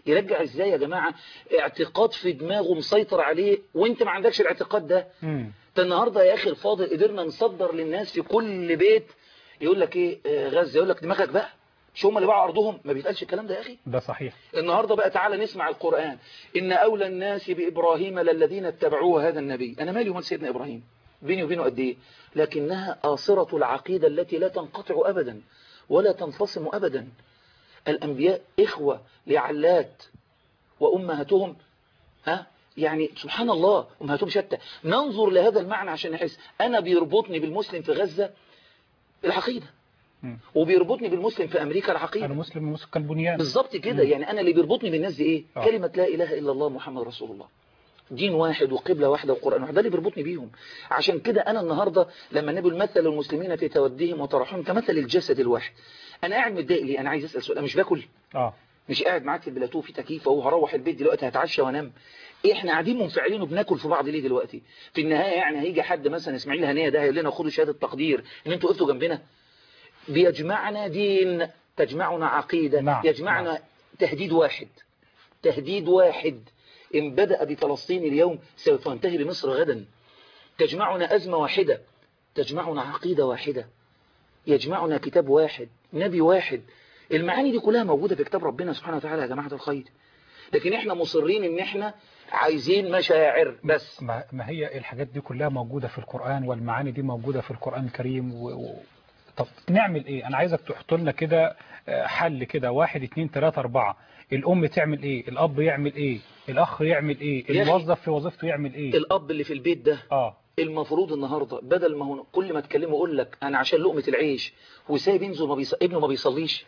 يا جماعه؟ اعتقاد في دماغه مسيطر عليه وانت ما عندكش الاعتقاد ده. النهارده يا اخي الفاضل قدرنا نصدر للناس في كل بيت يقول لك ايه غزة، يقول لك دماغك بقى مش هم اللي باعوا ارضهم. ما بيتقالش الكلام ده يا اخي. ده صحيح. النهارده بقى تعالى نسمع القرآن. ان اولى الناس بابراهيم للذين اتبعوه هذا النبي. انا مالي ومال سيدنا ابراهيم، بيني وبينه قد ايه، لكنها آصرة العقيدة التي لا تنقطع ابدا ولا تنفصم ابدا. الانبياء اخوة لعلات وامهاتهم يعني سبحان الله أمهاتهم شتى. ننظر لهذا المعنى عشان نحس. أنا بيربطني بالمسلم في غزة العقيدة، وبيربطني بالمسلم في أمريكا العقيدة. أنا مسلم كالبنيان بالظبط كده. يعني أنا اللي بيربطني بالناس دي إيه؟ كلمة لا إله إلا الله محمد رسول الله، دين واحد وقبلة واحدة وقرآن واحد، ده اللي بيربطني بيهم. عشان كده أنا النهاردة لما النبي مثل المسلمين في توديهم وتراحمهم كمثل الجسد الواحد. أنا قاعد متضايق ليه؟ أنا عايز أسأل سؤال. أنا مش باكل، مش قاعد معاك في البلاتو في تكييف اهو، هروح البيت دلوقتي هتعشى وانام. احنا قاعدين منفعلين وبناكل في بعض ليه دلوقتي؟ في النهايه يعني هيجي حد مثلا اسماعيل هنيه ده هيقول لنا خدوا شهاده تقدير ان انتوا وقفتوا جنبنا. بيجمعنا دين، تجمعنا عقيده، يجمعنا تهديد واحد. تهديد واحد ان بدأ بفلسطين اليوم سوف ينتهي بمصر غدا. تجمعنا ازمه واحده، تجمعنا عقيده واحده، يجمعنا كتاب واحد، نبي واحد. المعاني دي كلها موجودة في كتاب ربنا سبحانه وتعالى يا جماعة الخير. لكن احنا مصرين ان احنا عايزين مشاعر بس. ما هي الحاجات دي كلها موجودة في القرآن، والمعاني دي موجودة في القرآن الكريم طب نعمل ايه؟ انا عايزك تحط لنا كده حل كده 1 2 3 4. الام تعمل ايه؟ الاب يعمل ايه؟ الاخ يعمل ايه؟ الموظف في وظيفته يعمل ايه؟ الاب اللي في البيت ده المفروض النهاردة بدل ما هو كل ما تكلمه يقول لك انا عشان لقمة العيش وسايب ابنه ما بيصليش،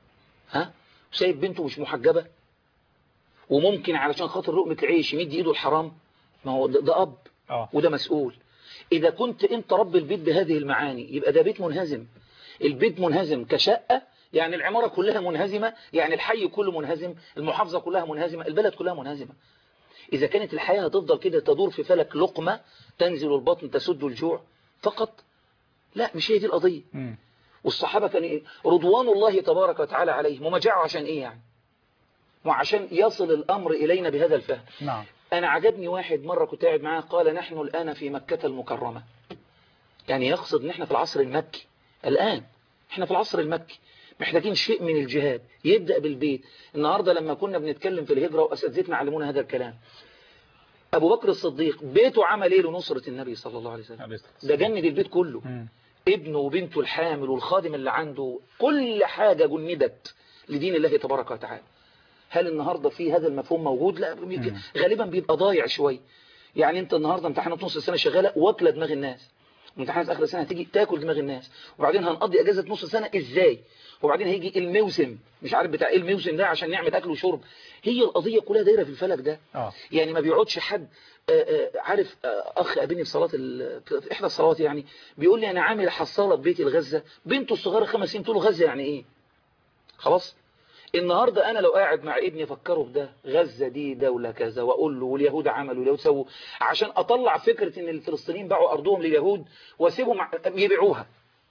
سايب بنته مش محجبة، وممكن علشان خاطر لقمة العيش يمد ايده الحرام. ما هو ده اب وده مسؤول. اذا كنت انت رب البيت بهذه المعاني يبقى ده بيت منهزم. البيت منهزم كشقة، يعني العمارة كلها منهزمة، يعني الحي كله منهزم، المحافظة كلها منهزمة، البلد كلها منهزمة. إذا كانت الحياة هتفضل كده تدور في فلك لقمة تنزل البطن تسد الجوع فقط، لا مش هي دي القضية. والصحابة كان إيه؟ رضوان الله تبارك وتعالى عليهم، وما جاءوا عشان إيه يعني؟ وعشان يصل الأمر إلينا بهذا الفهم. نعم. أنا عجبني واحد مرة كنت قاعد معاه قال نحن الآن في مكة المكرمة، يعني يقصد نحن في العصر المكي. الآن احنا في العصر المكي محتاجين شيء من الجهاد يبدأ بالبيت. النهاردة لما كنا بنتكلم في الهجرة وأساتذتنا علمونا هذا الكلام، أبو بكر الصديق بيته عمل إيه لنصرة النبي صلى الله عليه وسلم؟ ده جند البيت كله. ابنه وبنته الحامل والخادم اللي عنده، كل حاجة جندت لدين الله تبارك وتعالى. هل النهاردة في هذا المفهوم موجود؟ لا، غالبا بيبقى ضايع شوي. يعني انت النهاردة امتحانات نص السنة شغالة واكلة دماغ الناس، امتحانات اخر السنة هتيجي تاكل دماغ الناس، وبعدين هنقضي اجازة نص السنة ازاي، وبعدين هيجي الموسم مش عارف بتاع ايه الموسم ده عشان نعمل اكل وشرب. هي القضية كلها دايرة في الفلك ده. يعني ما بيقعدش حد عارف. اخ قابلني في صلاة في احدى الصلوات يعني بيقول لي انا عامل حصالة في بيتي الغزة، بنته الصغيرة 5 سنين تقول له غزة يعني ايه؟ خلاص. النهاردة أنا لو قاعد مع ابني أفكره بده غزة دي دولة كذا، وأقول له واليهود عملوا واليهود سووا، عشان أطلع فكرة إن الفلسطينيين باعوا أرضهم لليهود واسيبهم يبيعوها.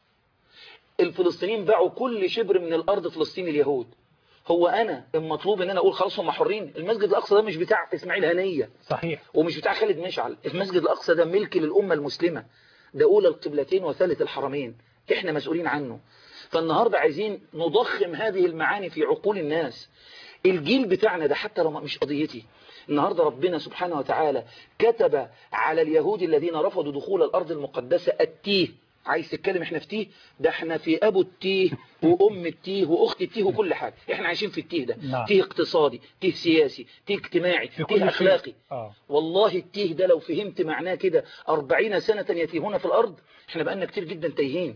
الفلسطينيين باعوا كل شبر من الأرض فلسطين اليهود. هو أنا المطلوب إن أنا أقول خلاص هم حرين؟ المسجد الأقصى ده مش بتاع إسماعيل هنية، صحيح، ومش بتاع خالد مشعل. المسجد الأقصى ده ملك للأمة المسلمة، ده أولى القبلتين وثالث الحرمين، إحنا مسؤولين عنه. فالنهاردة عايزين نضخم هذه المعاني في عقول الناس. الجيل بتاعنا ده حتى لو مش قضيتي، النهاردة ربنا سبحانه وتعالى كتب على اليهود الذين رفضوا دخول الأرض المقدسة التيه. عايز تتكلم احنا في تيه؟ ده احنا في أبو التيه وأم التيه وأخت التيه وكل حاجة. احنا عايشين في التيه ده. تيه اقتصادي، تيه سياسي، تيه اجتماعي، تيه أخلاقي. والله التيه ده لو فهمت معناه كده 40 سنة يتيهون في الأرض، احنا بقالنا كتير جدا تايهين.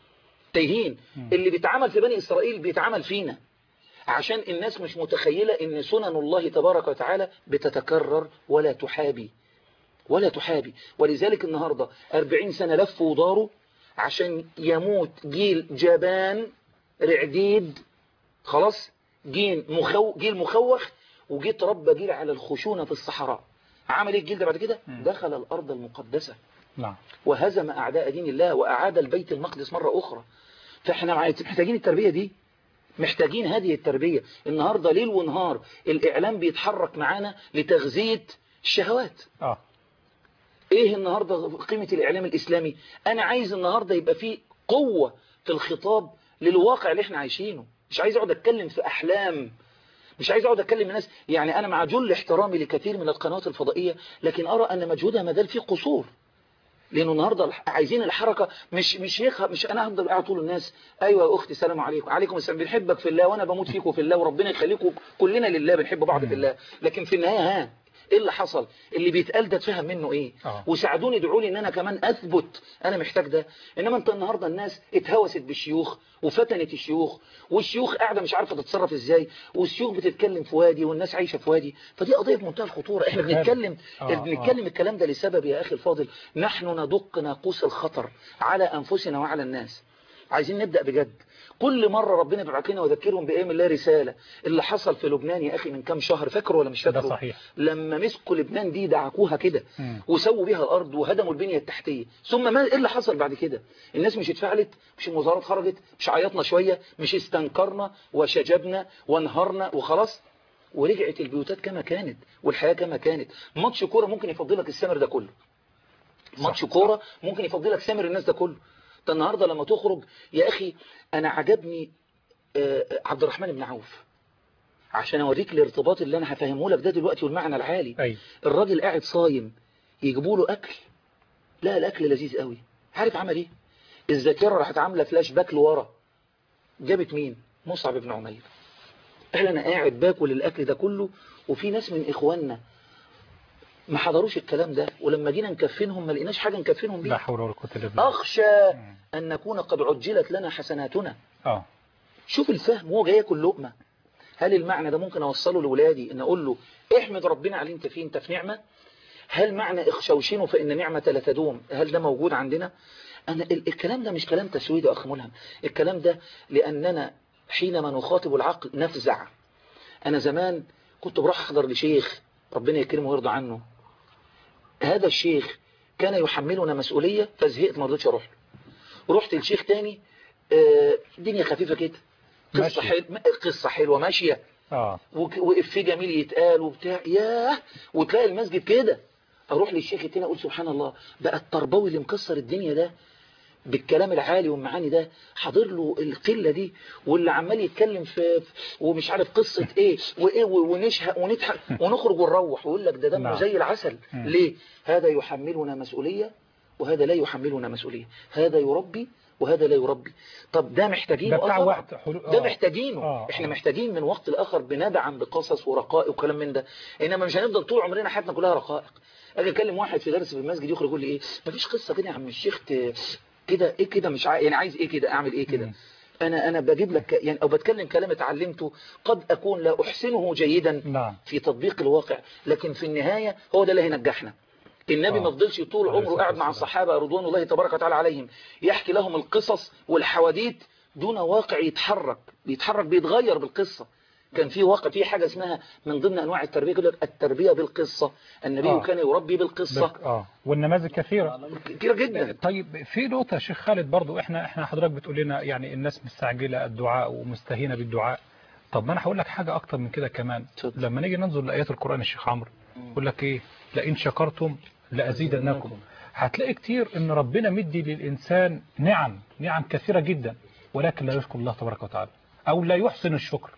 اللي بيتعمل في بني إسرائيل بيتعمل فينا، عشان الناس مش متخيلة ان سنن الله تبارك وتعالى بتتكرر ولا تحابي. ولذلك النهاردة 40 سنة لفوا وداروا عشان يموت جيل جبان رعديد، خلاص، جيل مخوخ، وجيل تربى جيل على الخشونة في الصحراء. عمل ايه الجيل ده بعد كده؟ دخل الأرض المقدسة وهزم أعداء دين الله وأعاد البيت المقدس مرة أخرى. فاحنا محتاجين التربية دي، محتاجين هذه التربية. النهاردة ليل ونهار الإعلام بيتحرك معانا لتغذية الشهوات. ايه النهاردة قيمة الإعلام الإسلامي؟ أنا عايز النهاردة يبقى فيه قوة في الخطاب للواقع اللي احنا عايشينه. مش عايز اقعد اتكلم في أحلام، مش عايز اقعد اتكلم الناس. يعني أنا مع جل احترامي لكثير من القنوات الفضائية، لكن أرى أن مجهودها ما زال فيه قصور. لأنه النهاردة عايزين الحركة مش أنا هفضل قاعد طول الناس أيوة يا أختي السلام عليكم، عليكم السلام، بنحبك في الله وأنا بموت فيكم في الله وربنا يخليكم، كلنا لله بنحب بعض في الله. لكن في النهاية ايه اللي حصل؟ اللي بيتقال ده اتفهم منه ايه؟ وساعدوني ادعوا لي ان انا كمان اثبت انا محتاج ده. انما انت النهارده الناس اتهوست بالشيوخ وفتنت الشيوخ، والشيوخ قاعده مش عارفه تتصرف ازاي، والشيوخ بتتكلم في وادي والناس عايشه في وادي. فدي قضيه في منتهى الخطوره. احنا بنتكلم الكلام ده لسبب يا اخي الفاضل، نحن ندق ناقوس الخطر على انفسنا وعلى الناس. عايزين نبدأ بجد. كل مرة ربنا بيبعت لنا وذكرهم بأيام الله رسالة. اللي حصل في لبنان يا أخي من كام شهر، فاكره ولا مش فاكره؟ ده صحيح. لما مسكوا لبنان دي دعكوها كده وسووا بيها الأرض وهدموا البنية التحتية. ثم ما إيه اللي حصل بعد كده؟ الناس مش اتفعلت، مش المظاهرات خرجت، مش عيطنا شوية، مش استنكرنا وشجبنا وانهرنا وخلاص، ورجعت البيوتات كما كانت والحياة كما كانت. ماتش كورة ممكن يفضلك السمر ده كله، ماتش كورة ممكن يفضلك سمر الناس ده كله. النهاردة لما تخرج يا أخي، أنا عجبني عبد الرحمن بن عوف، عشان أوريك الارتباط اللي أنا هفهمه لك ده دلوقتي والمعنى العالي. الراجل قاعد صايم، يجيبوا له أكل، لا الأكل لذيذ قوي. عارف عمل إيه؟ الذاكرة راحت عاملة فلاش باك لورا، جابت مين؟ مصعب بن عمير. قال أنا قاعد باكل الأكل ده كله، وفي ناس من إخواننا ما حضروش الكلام ده، ولما جينا نكفنهم ما لقيناش حاجة نكفنهم بيها. لا حول ولا قوة الا بالله. أخشى أن نكون قد عجلت لنا حسناتنا. شوف الفهم، هو جاي ياكل لقمة. هل المعنى ده ممكن أوصله لولادي أن أقول له احمد ربنا عليه، أنت فيه، أنت في نعمة؟ هل معنى اخشوشينه فإن نعمة لا تدوم، هل ده موجود عندنا؟ أنا الكلام ده مش كلام تسويد يا أخ ملهم، الكلام ده لأننا حينما نخاطب العقل نفزع. أنا زمان كنت بروح أحضر لشيخ ربنا يكرمه ويرضى عنه، هذا الشيخ كان يحملنا مسؤولية، فزهقت ما رضيتش اروح له. رحت لشيخ تاني، الدنيا خفيفة كده، قصة حلوة ماشية، وإفيه جميل يتقال وبتاع، ياه، وتلاقي المسجد كده. اروح للشيخ التاني اقول سبحان الله، بقى التربوي اللي مكسر الدنيا ده بالكلام العالي والمعاني ده حاضر له القلة دي، واللي عمال يتكلم في ومش عارف قصة ايه وايه، ونشهق ونضحك ونخرج ونروح ويقول لك ده دمه زي العسل. ليه؟ هذا يحملنا مسؤولية وهذا لا يحملنا مسؤولية، هذا يربي وهذا لا يربي. طب ده محتاجينه، ده بتاع وقت ده محتاجينه. احنا محتاجين من وقت لآخر بندعم بقصص ورقائق وكلام من ده، انما مش هنفضل طول عمرنا حياتنا كلها رقائق. اجي اكلم واحد في درس في المسجد يخرج يقول لي ايه، مفيش قصة كده يا عم الشيخ كده، ايه كده، مش يعني عايز ايه كده، اعمل ايه كده. انا بجيب لك يعني، او بتكلم كلام اتعلمته، قد اكون لا احسنه جيدا في تطبيق الواقع، لكن في النهاية هو ده اللي هينجحنا. النبي ما فضلش طول عمره قاعد مع الصحابة رضوان الله تبارك وتعالى عليهم يحكي لهم القصص والحواديت دون واقع بيتحرك بيتغير بالقصة. كان في واقع، في حاجة اسمها من ضمن أنواع التربية كده التربية بالقصة. النبي كان يربي بالقصة والنماذج كثيرة جدا. طيب في نقطة يا شيخ خالد برضو، احنا حضرتك بتقول لنا يعني الناس مستعجلة الدعاء ومستهينة بالدعاء. طب ما انا هقول لك حاجة اكتر من كده كمان. لما نيجي ننظر لآيات القرآن الشيخ عمرو يقول لك ايه، لئن شكرتم لأزيدنكم. هتلاقي كتير ان ربنا مدي للإنسان نعم كثيرة جدا، ولكن لا يشكر الله تبارك وتعالى او لا يحسن الشكر.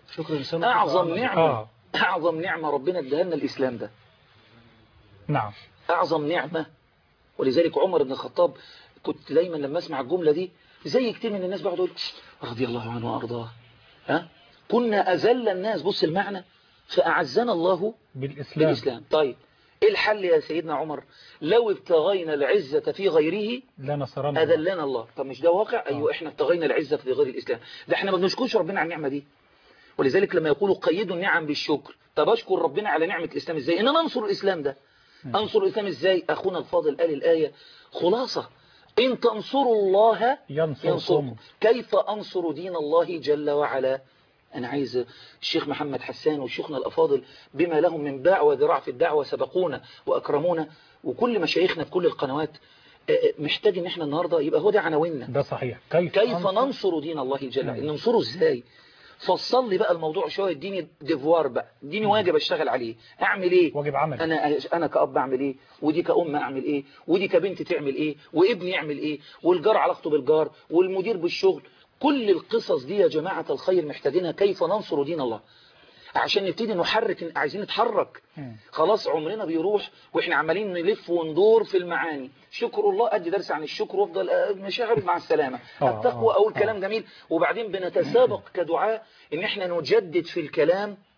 أعظم نعمة ربنا اداها لنا الإسلام ده. نعم، أعظم نعمة. ولذلك عمر بن الخطاب كنت دايما لما أسمع الجملة دي زي كتير من الناس بقعد أقول رضي الله عنه وأرضاه. كنا أذل الناس، بص المعنى، فأعزنا الله بالإسلام. طيب إيه الحل يا سيدنا عمر؟ لو ابتغينا العزة في غيره أذلنا الله. طب مش ده واقع؟ أيوة، إحنا ابتغينا العزة في غير الإسلام، ده إحنا ما بنشكرش ربنا على النعمة دي. ولذلك لما يقولوا قيدوا النعم بالشكر، طب أشكر ربنا على نعمة الإسلام إزاي؟ إن أنا أنصر الإسلام ده. أنصر الإسلام إزاي؟ أخونا الفاضل قال الآية خلاصة، إن تنصروا الله ينصركم. كيف أنصر دين الله جل وعلا؟ أنا عايز الشيخ محمد حسان وشيخنا الأفاضل بما لهم من باع وذراع في الدعوة سبقونا وأكرمونا، وكل مشايخنا في كل القنوات، محتاج إن إحنا النهاردة يبقى هو ده عناويننا. ده صحيح. كيف ننصر دين الله جل وعلا؟ ننصره إزاي؟ فصل لي بقى الموضوع شويه، اديني ديفوار بقى، اديني واجب اشتغل عليه. اعمل ايه؟ واجب عمل. انا كأب اعمل ايه، ودي كأم اعمل ايه، ودي كبنت تعمل ايه، وابني يعمل ايه، والجار علاقته بالجار، والمدير بالشغل. كل القصص دي يا جماعة الخير محتاجينها. كيف ننصر دين الله؟ عشان نبتدي نحرك، عايزين نتحرك. خلاص عمرنا بيروح واحنا عمالين نلف وندور في المعاني. شكر الله، ادي درس عن الشكر وافضل مشاعر مع السلامة. التقوى اقول كلام جميل، وبعدين بنتسابق كدعاء ان احنا نجدد في الكلام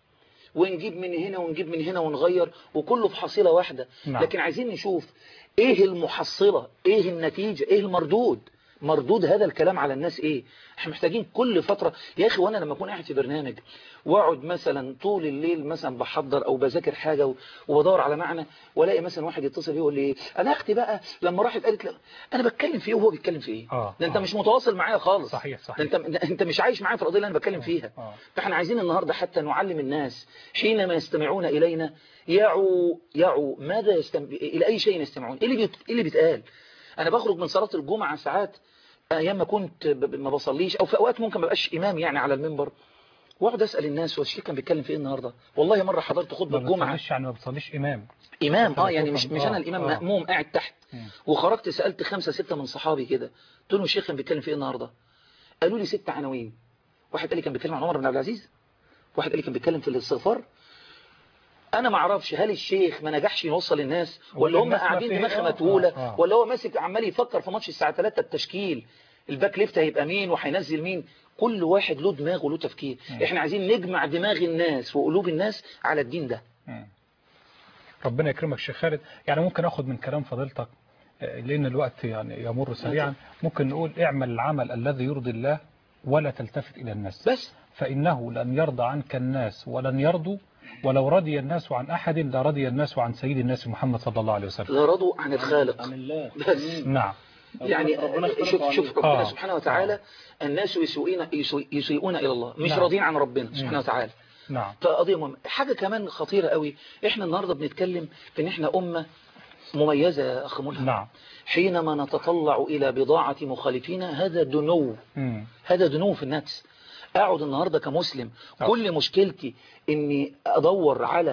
ونجيب من هنا ونجيب من هنا ونغير وكله في حصيلة واحدة. نعم. لكن عايزين نشوف ايه المحصلة، ايه النتيجة، ايه مردود هذا الكلام على الناس ايه. احنا محتاجين كل فترة يا اخي. وانا لما اكون قاعد في برنامج واقعد مثلا طول الليل مثلا بحضر او بذاكر حاجة وبدور على معنى، والاقي مثلا واحد يتصل يقول لي انا اختي بقى لما راحت قالت لي انا بتكلم في ايه وهو بيتكلم في ايه. ده انت مش متواصل معايا خالص. صحيح. انت مش عايش معايا في القضيه اللي انا بتكلم فيها. فاحنا عايزين النهارده حتى نعلم الناس حينما يستمعون الينا يعوا ماذا الى اي شيء يستمعون، ايه اللي بيتقال. انا بخرج من صلاه الجمعه ساعات ايام ما كنت ما بصليش او في اوقات ممكن ما بقاش امام يعني على المنبر، واقعد اسال الناس هو الشيخ كان بيتكلم في ايه النهارده. والله مره حضرت خطبه جمعه يعني ما بتصليش امام يعني مش انا الامام مأموم قاعد تحت. وخرجت سالت 5 6 من صحابي كده، قلت لهم الشيخ كان بيتكلم في ايه النهارده. قالوا لي 6 عناوين. واحد قال لي كان بيتكلم عن عمر بن عبد العزيز، واحد قال لي كان بيتكلم في الاستغفار. انا ما اعرفش هل الشيخ ما نجحش يوصل للناس ولا هم قاعدين دماغهم متهوله ولا هو ماسك عمال يفكر في ماتش الساعه 3 التشكيل الباك ليفت هيبقى مين وهينزل مين. كل واحد له دماغ وله تفكير. احنا عايزين نجمع دماغ الناس وقلوب الناس على الدين ده. ربنا يكرمك شيخ خالد. يعني ممكن اخد من كلام فضيلتك لان الوقت يعني يمر سريعا، ممكن نقول اعمل العمل الذي يرضي الله ولا تلتفت الى الناس بس، فانه لن يرضى عنك الناس ولن يرضوا ولو رضي الناس عن أحد لرضي الناس عن سيد الناس محمد صلى الله عليه وسلم. لا رضوا عن الخالق عن الله. بس. نعم. يعني شوف ربنا سبحانه وتعالى الناس يسيئون إلى الله مش راضين عن ربنا سبحانه وتعالى. نعم. فقضية مهمة. حاجة كمان خطيرة قوي، احنا النهاردة بنتكلم في ان احنا أمة مميزة يا أخ ملهم. نعم. حينما نتطلع إلى بضاعة مخالفينا هذا دنو. هذا دنو في النفس. أقعد النهاردة كمسلم كل مشكلتي إني أدور على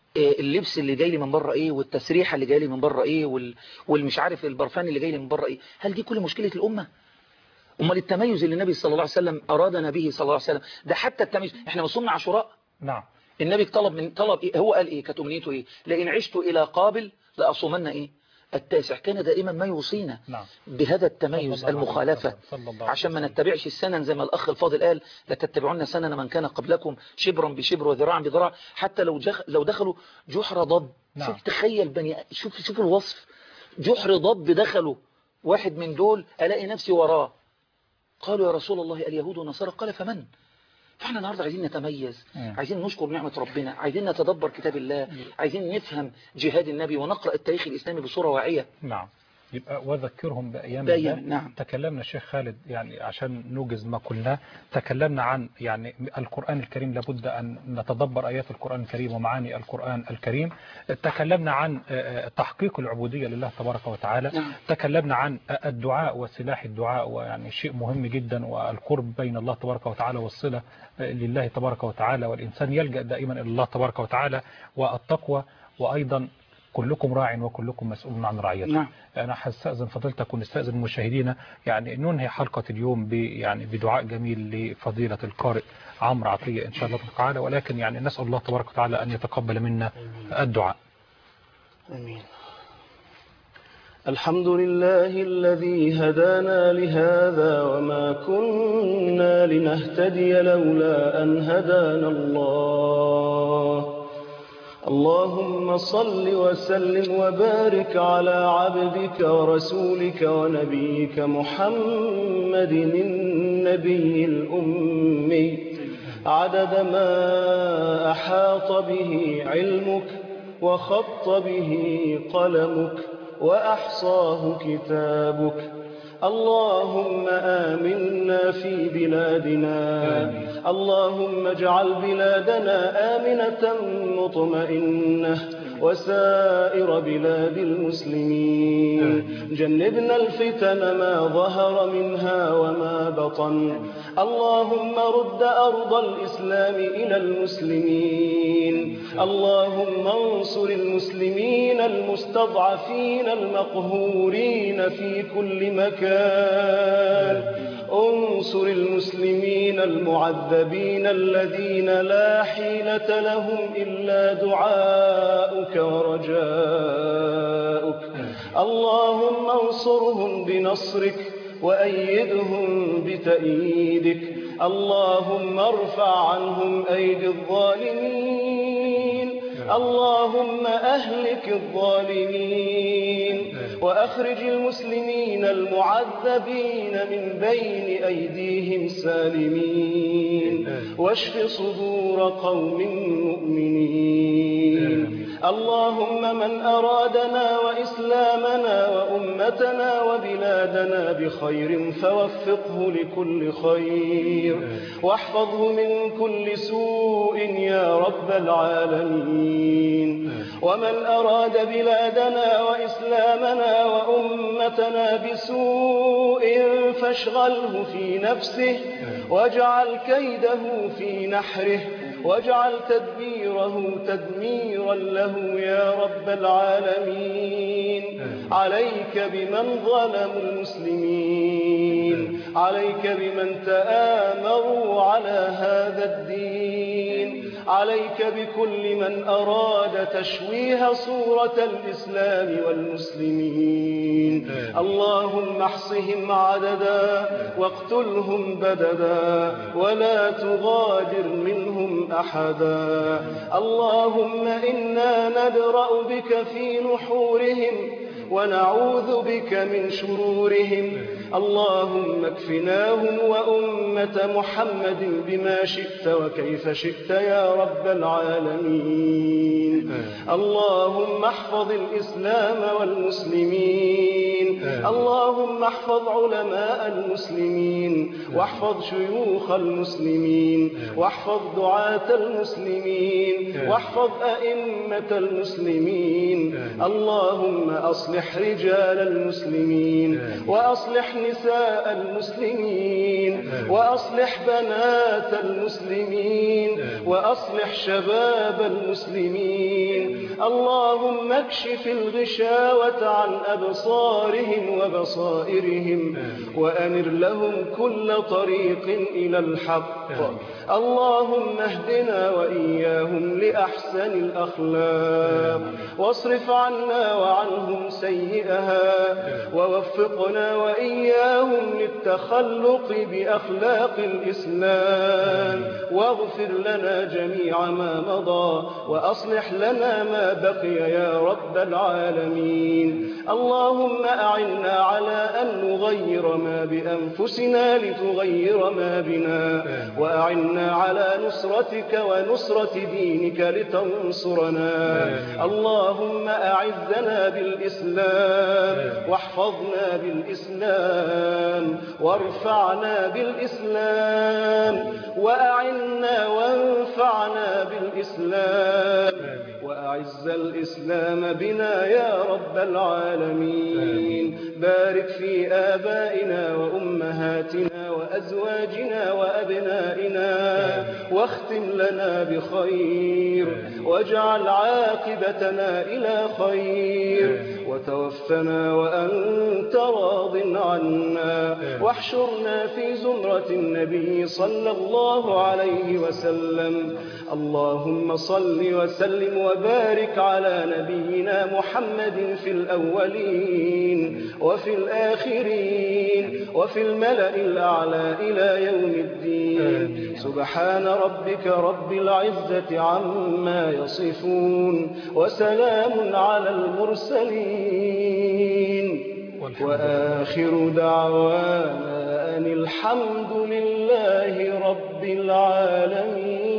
اللبس اللي جاي لي من بره إيه والتسريحة اللي جاي لي من بره إيه والمش عارف البرفان اللي جاي لي من بره إيه. هل دي كل مشكلة الأمة؟ أمال التميز اللي النبي صلى الله عليه وسلم أرادنا به صلى الله عليه وسلم ده حتى التميز. إحنا وصلنا عاشوراء. نعم. النبي طلب إيه؟ هو قال إيه؟ كانت أمنيته إيه؟ لئن عشت إلى قابل لأصومن إيه؟ التاسع. كان دائما ما يوصينا بهذا التميز المخالفة عشان ما نتبعش السنن زي ما الأخ الفاضل قال لا تتبعون سنن من كان قبلكم شبرا بشبر وذراعا بذراع حتى لو دخلوا جحر ضب. شوف تخيل شوف الوصف جحر ضب دخلوا واحد من دول ألاقي نفسي وراه. قالوا يا رسول الله اليهود والنصارى قال فمن؟ فاحنا النهارده عايزين نتميز، عايزين نشكر نعمة ربنا، عايزين نتدبر كتاب الله، عايزين نفهم جهاد النبي ونقرأ التاريخ الإسلامي بصورة واعية. نعم. يبقى وذكرهم بأيام الله. نعم. تكلمنا الشيخ خالد يعني عشان نوجز ما قلناه، تكلمنا عن يعني القرآن الكريم لابد أن نتدبر آيات القرآن الكريم ومعاني القرآن الكريم. تكلمنا عن تحقيق العبودية لله تبارك وتعالى. نعم. تكلمنا عن الدعاء وسلاح الدعاء ويعني شيء مهم جدا والقرب بين الله تبارك وتعالى والصلة لله تبارك وتعالى والإنسان يلجأ دائما إلى الله تبارك وتعالى والتقوى. وأيضا كلكم راع وكلكم مسؤول عن رعيته. نعم. أنا هستأذن فضيلتك ونستأذن مشاهدينا يعني ننهي حلقة اليوم بدعاء جميل لفضيلة القارئ عمرو عطية إن شاء الله تعالى، ولكن يعني نسأل الله تبارك وتعالى أن يتقبل منا الدعاء. آمين. الحمد لله الذي هدانا لهذا وما كنا لنهتدي لولا أن هدانا الله. اللهم صل وسلم وبارك على عبدك ورسولك ونبيك محمد النبي الأمي عدد ما أحاط به علمك وخط به قلمك وأحصاه كتابك. اللهم آمنا في بلادنا. اللهم اجعل بلادنا آمنة مطمئنة وسائر بلاد المسلمين. جنبنا الفتن ما ظهر منها وما بطن. اللهم رد أرض الإسلام إلى المسلمين. اللهم انصر المسلمين المستضعفين المقهورين في كل مكان. انصر المسلمين المعذبين الذين لا حيلة لهم إلا دعاؤك ورجاؤك. اللهم انصرهم بنصرك وأيدهم بتأييدك. اللهم ارفع عنهم أيدي الظالمين اللهم أهلك الظالمين وأخرج المسلمين المعذبين من بين أيديهم سالمين واشف صدور قوم مؤمنين. اللهم من أرادنا وإسلامنا وأمتنا وبلادنا بخير فوفقه لكل خير واحفظه من كل سوء يا رب العالمين. ومن أراد بلادنا وإسلامنا وأمتنا بسوء فاشغله في نفسه واجعل كيده في نحره واجعل تدبيره تدميرا له يا رب العالمين. عليك بمن ظلموا المسلمين، عليك بمن تآمروا على هذا الدين، عليك بكل من أراد تشويه صورة الإسلام والمسلمين. اللهم احصهم عددا واقتلهم بددا ولا تغادر منهم أحدا. اللهم إنا ندرأ بك في نحورهم ونعوذ بك من شرورهم. اللهم اكفناهم وأمة محمد بما شئت وكيف شئت يا رب العالمين. اللهم احفظ الإسلام والمسلمين. اللهم احفظ علماء المسلمين واحفظ شيوخ المسلمين واحفظ دعاة المسلمين واحفظ أئمة المسلمين. اللهم أصلح رجال المسلمين وأصلح نساء المسلمين وأصلح بنات المسلمين وأصلح شباب المسلمين. اللهم اكشف الغشاوة عن أبصارهم وبصائرهم وأنر لهم كل طريق إلى الحق. اللهم اهدنا وإياهم لأحسن الأخلاق واصرف عنا وعنهم سيئها ووفقنا وإياهم للتخلق بأخلاق الإسلام واغفر لنا جميع ما مضى وأصلح لنا ما بقي يا رب العالمين. اللهم أعنا على أن نغير ما بأنفسنا لتغير ما بنا وأعنا على نصرتك ونصرة دينك لتنصرنا. اللهم أعزنا بالإسلام واحفظنا بالإسلام وارفعنا بالإسلام وأعنا وانفعنا بالإسلام وأعز الإسلام بنا يا رب العالمين. بارك في آبائنا وأمهاتنا وأزواجنا وأبنائنا واختم لنا بخير واجعل عاقبتنا إلى خير وتوفنا وأنت راض عنا واحشرنا في زمرة النبي صلى الله عليه وسلم. اللهم صل وسلم وبارك على نبينا محمد في الأولين وفي الآخرين وفي الملأ الأعلى إلى يوم الدين. سبحان ربك رب العزة عما يصفون وسلام على المرسلين وآخر دعوانا أن الحمد لله رب العالمين.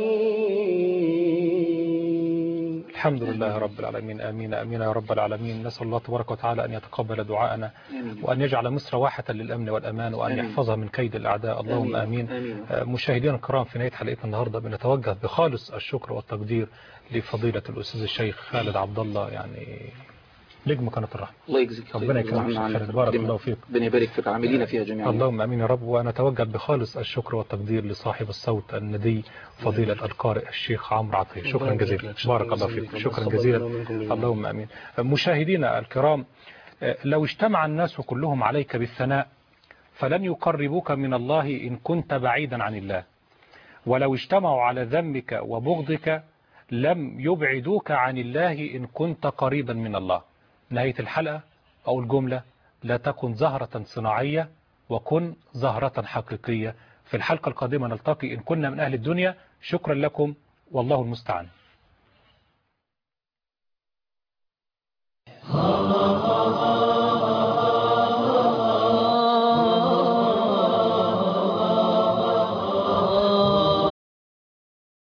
الحمد لله رب العالمين. آمين آمين يا رب العالمين. نسأل الله تبارك وتعالى أن يتقبل دعاءنا وأن يجعل مصر واحة للأمن والأمان وأن يحفظها من كيد الأعداء. اللهم آمين. مشاهدينا الكرام، في نهاية حلقتنا النهاردة بنتوجه بخالص الشكر والتقدير لفضيلة الأستاذ الشيخ خالد عبد الله، يعني نجم قناة الرحمة. الله يجزيك ربنا يكرمك. بارك الله فيك. ربنا يبارك فيك عاملين فيها جميعا. اللهم امين يا رب. ونتوجه بخالص الشكر والتقدير لصاحب الصوت الندي فضيلة القارئ الشيخ عمرو عطية. شكرا جزيلا. بارك الله فيك. شكرا جزيلا. اللهم امين. مشاهدينا الكرام، لو اجتمع الناس كلهم عليك بالثناء فلن يقربوك من الله إن كنت بعيدا عن الله، ولو اجتمعوا على ذمك وبغضك لم يبعدوك عن الله إن كنت قريبا من الله. نهاية الحلقة أو الجملة: لا تكن زهرة صناعية وكن زهرة حقيقية. في الحلقة القادمة نلتقي إن كنا من أهل الدنيا. شكرا لكم والله المستعان.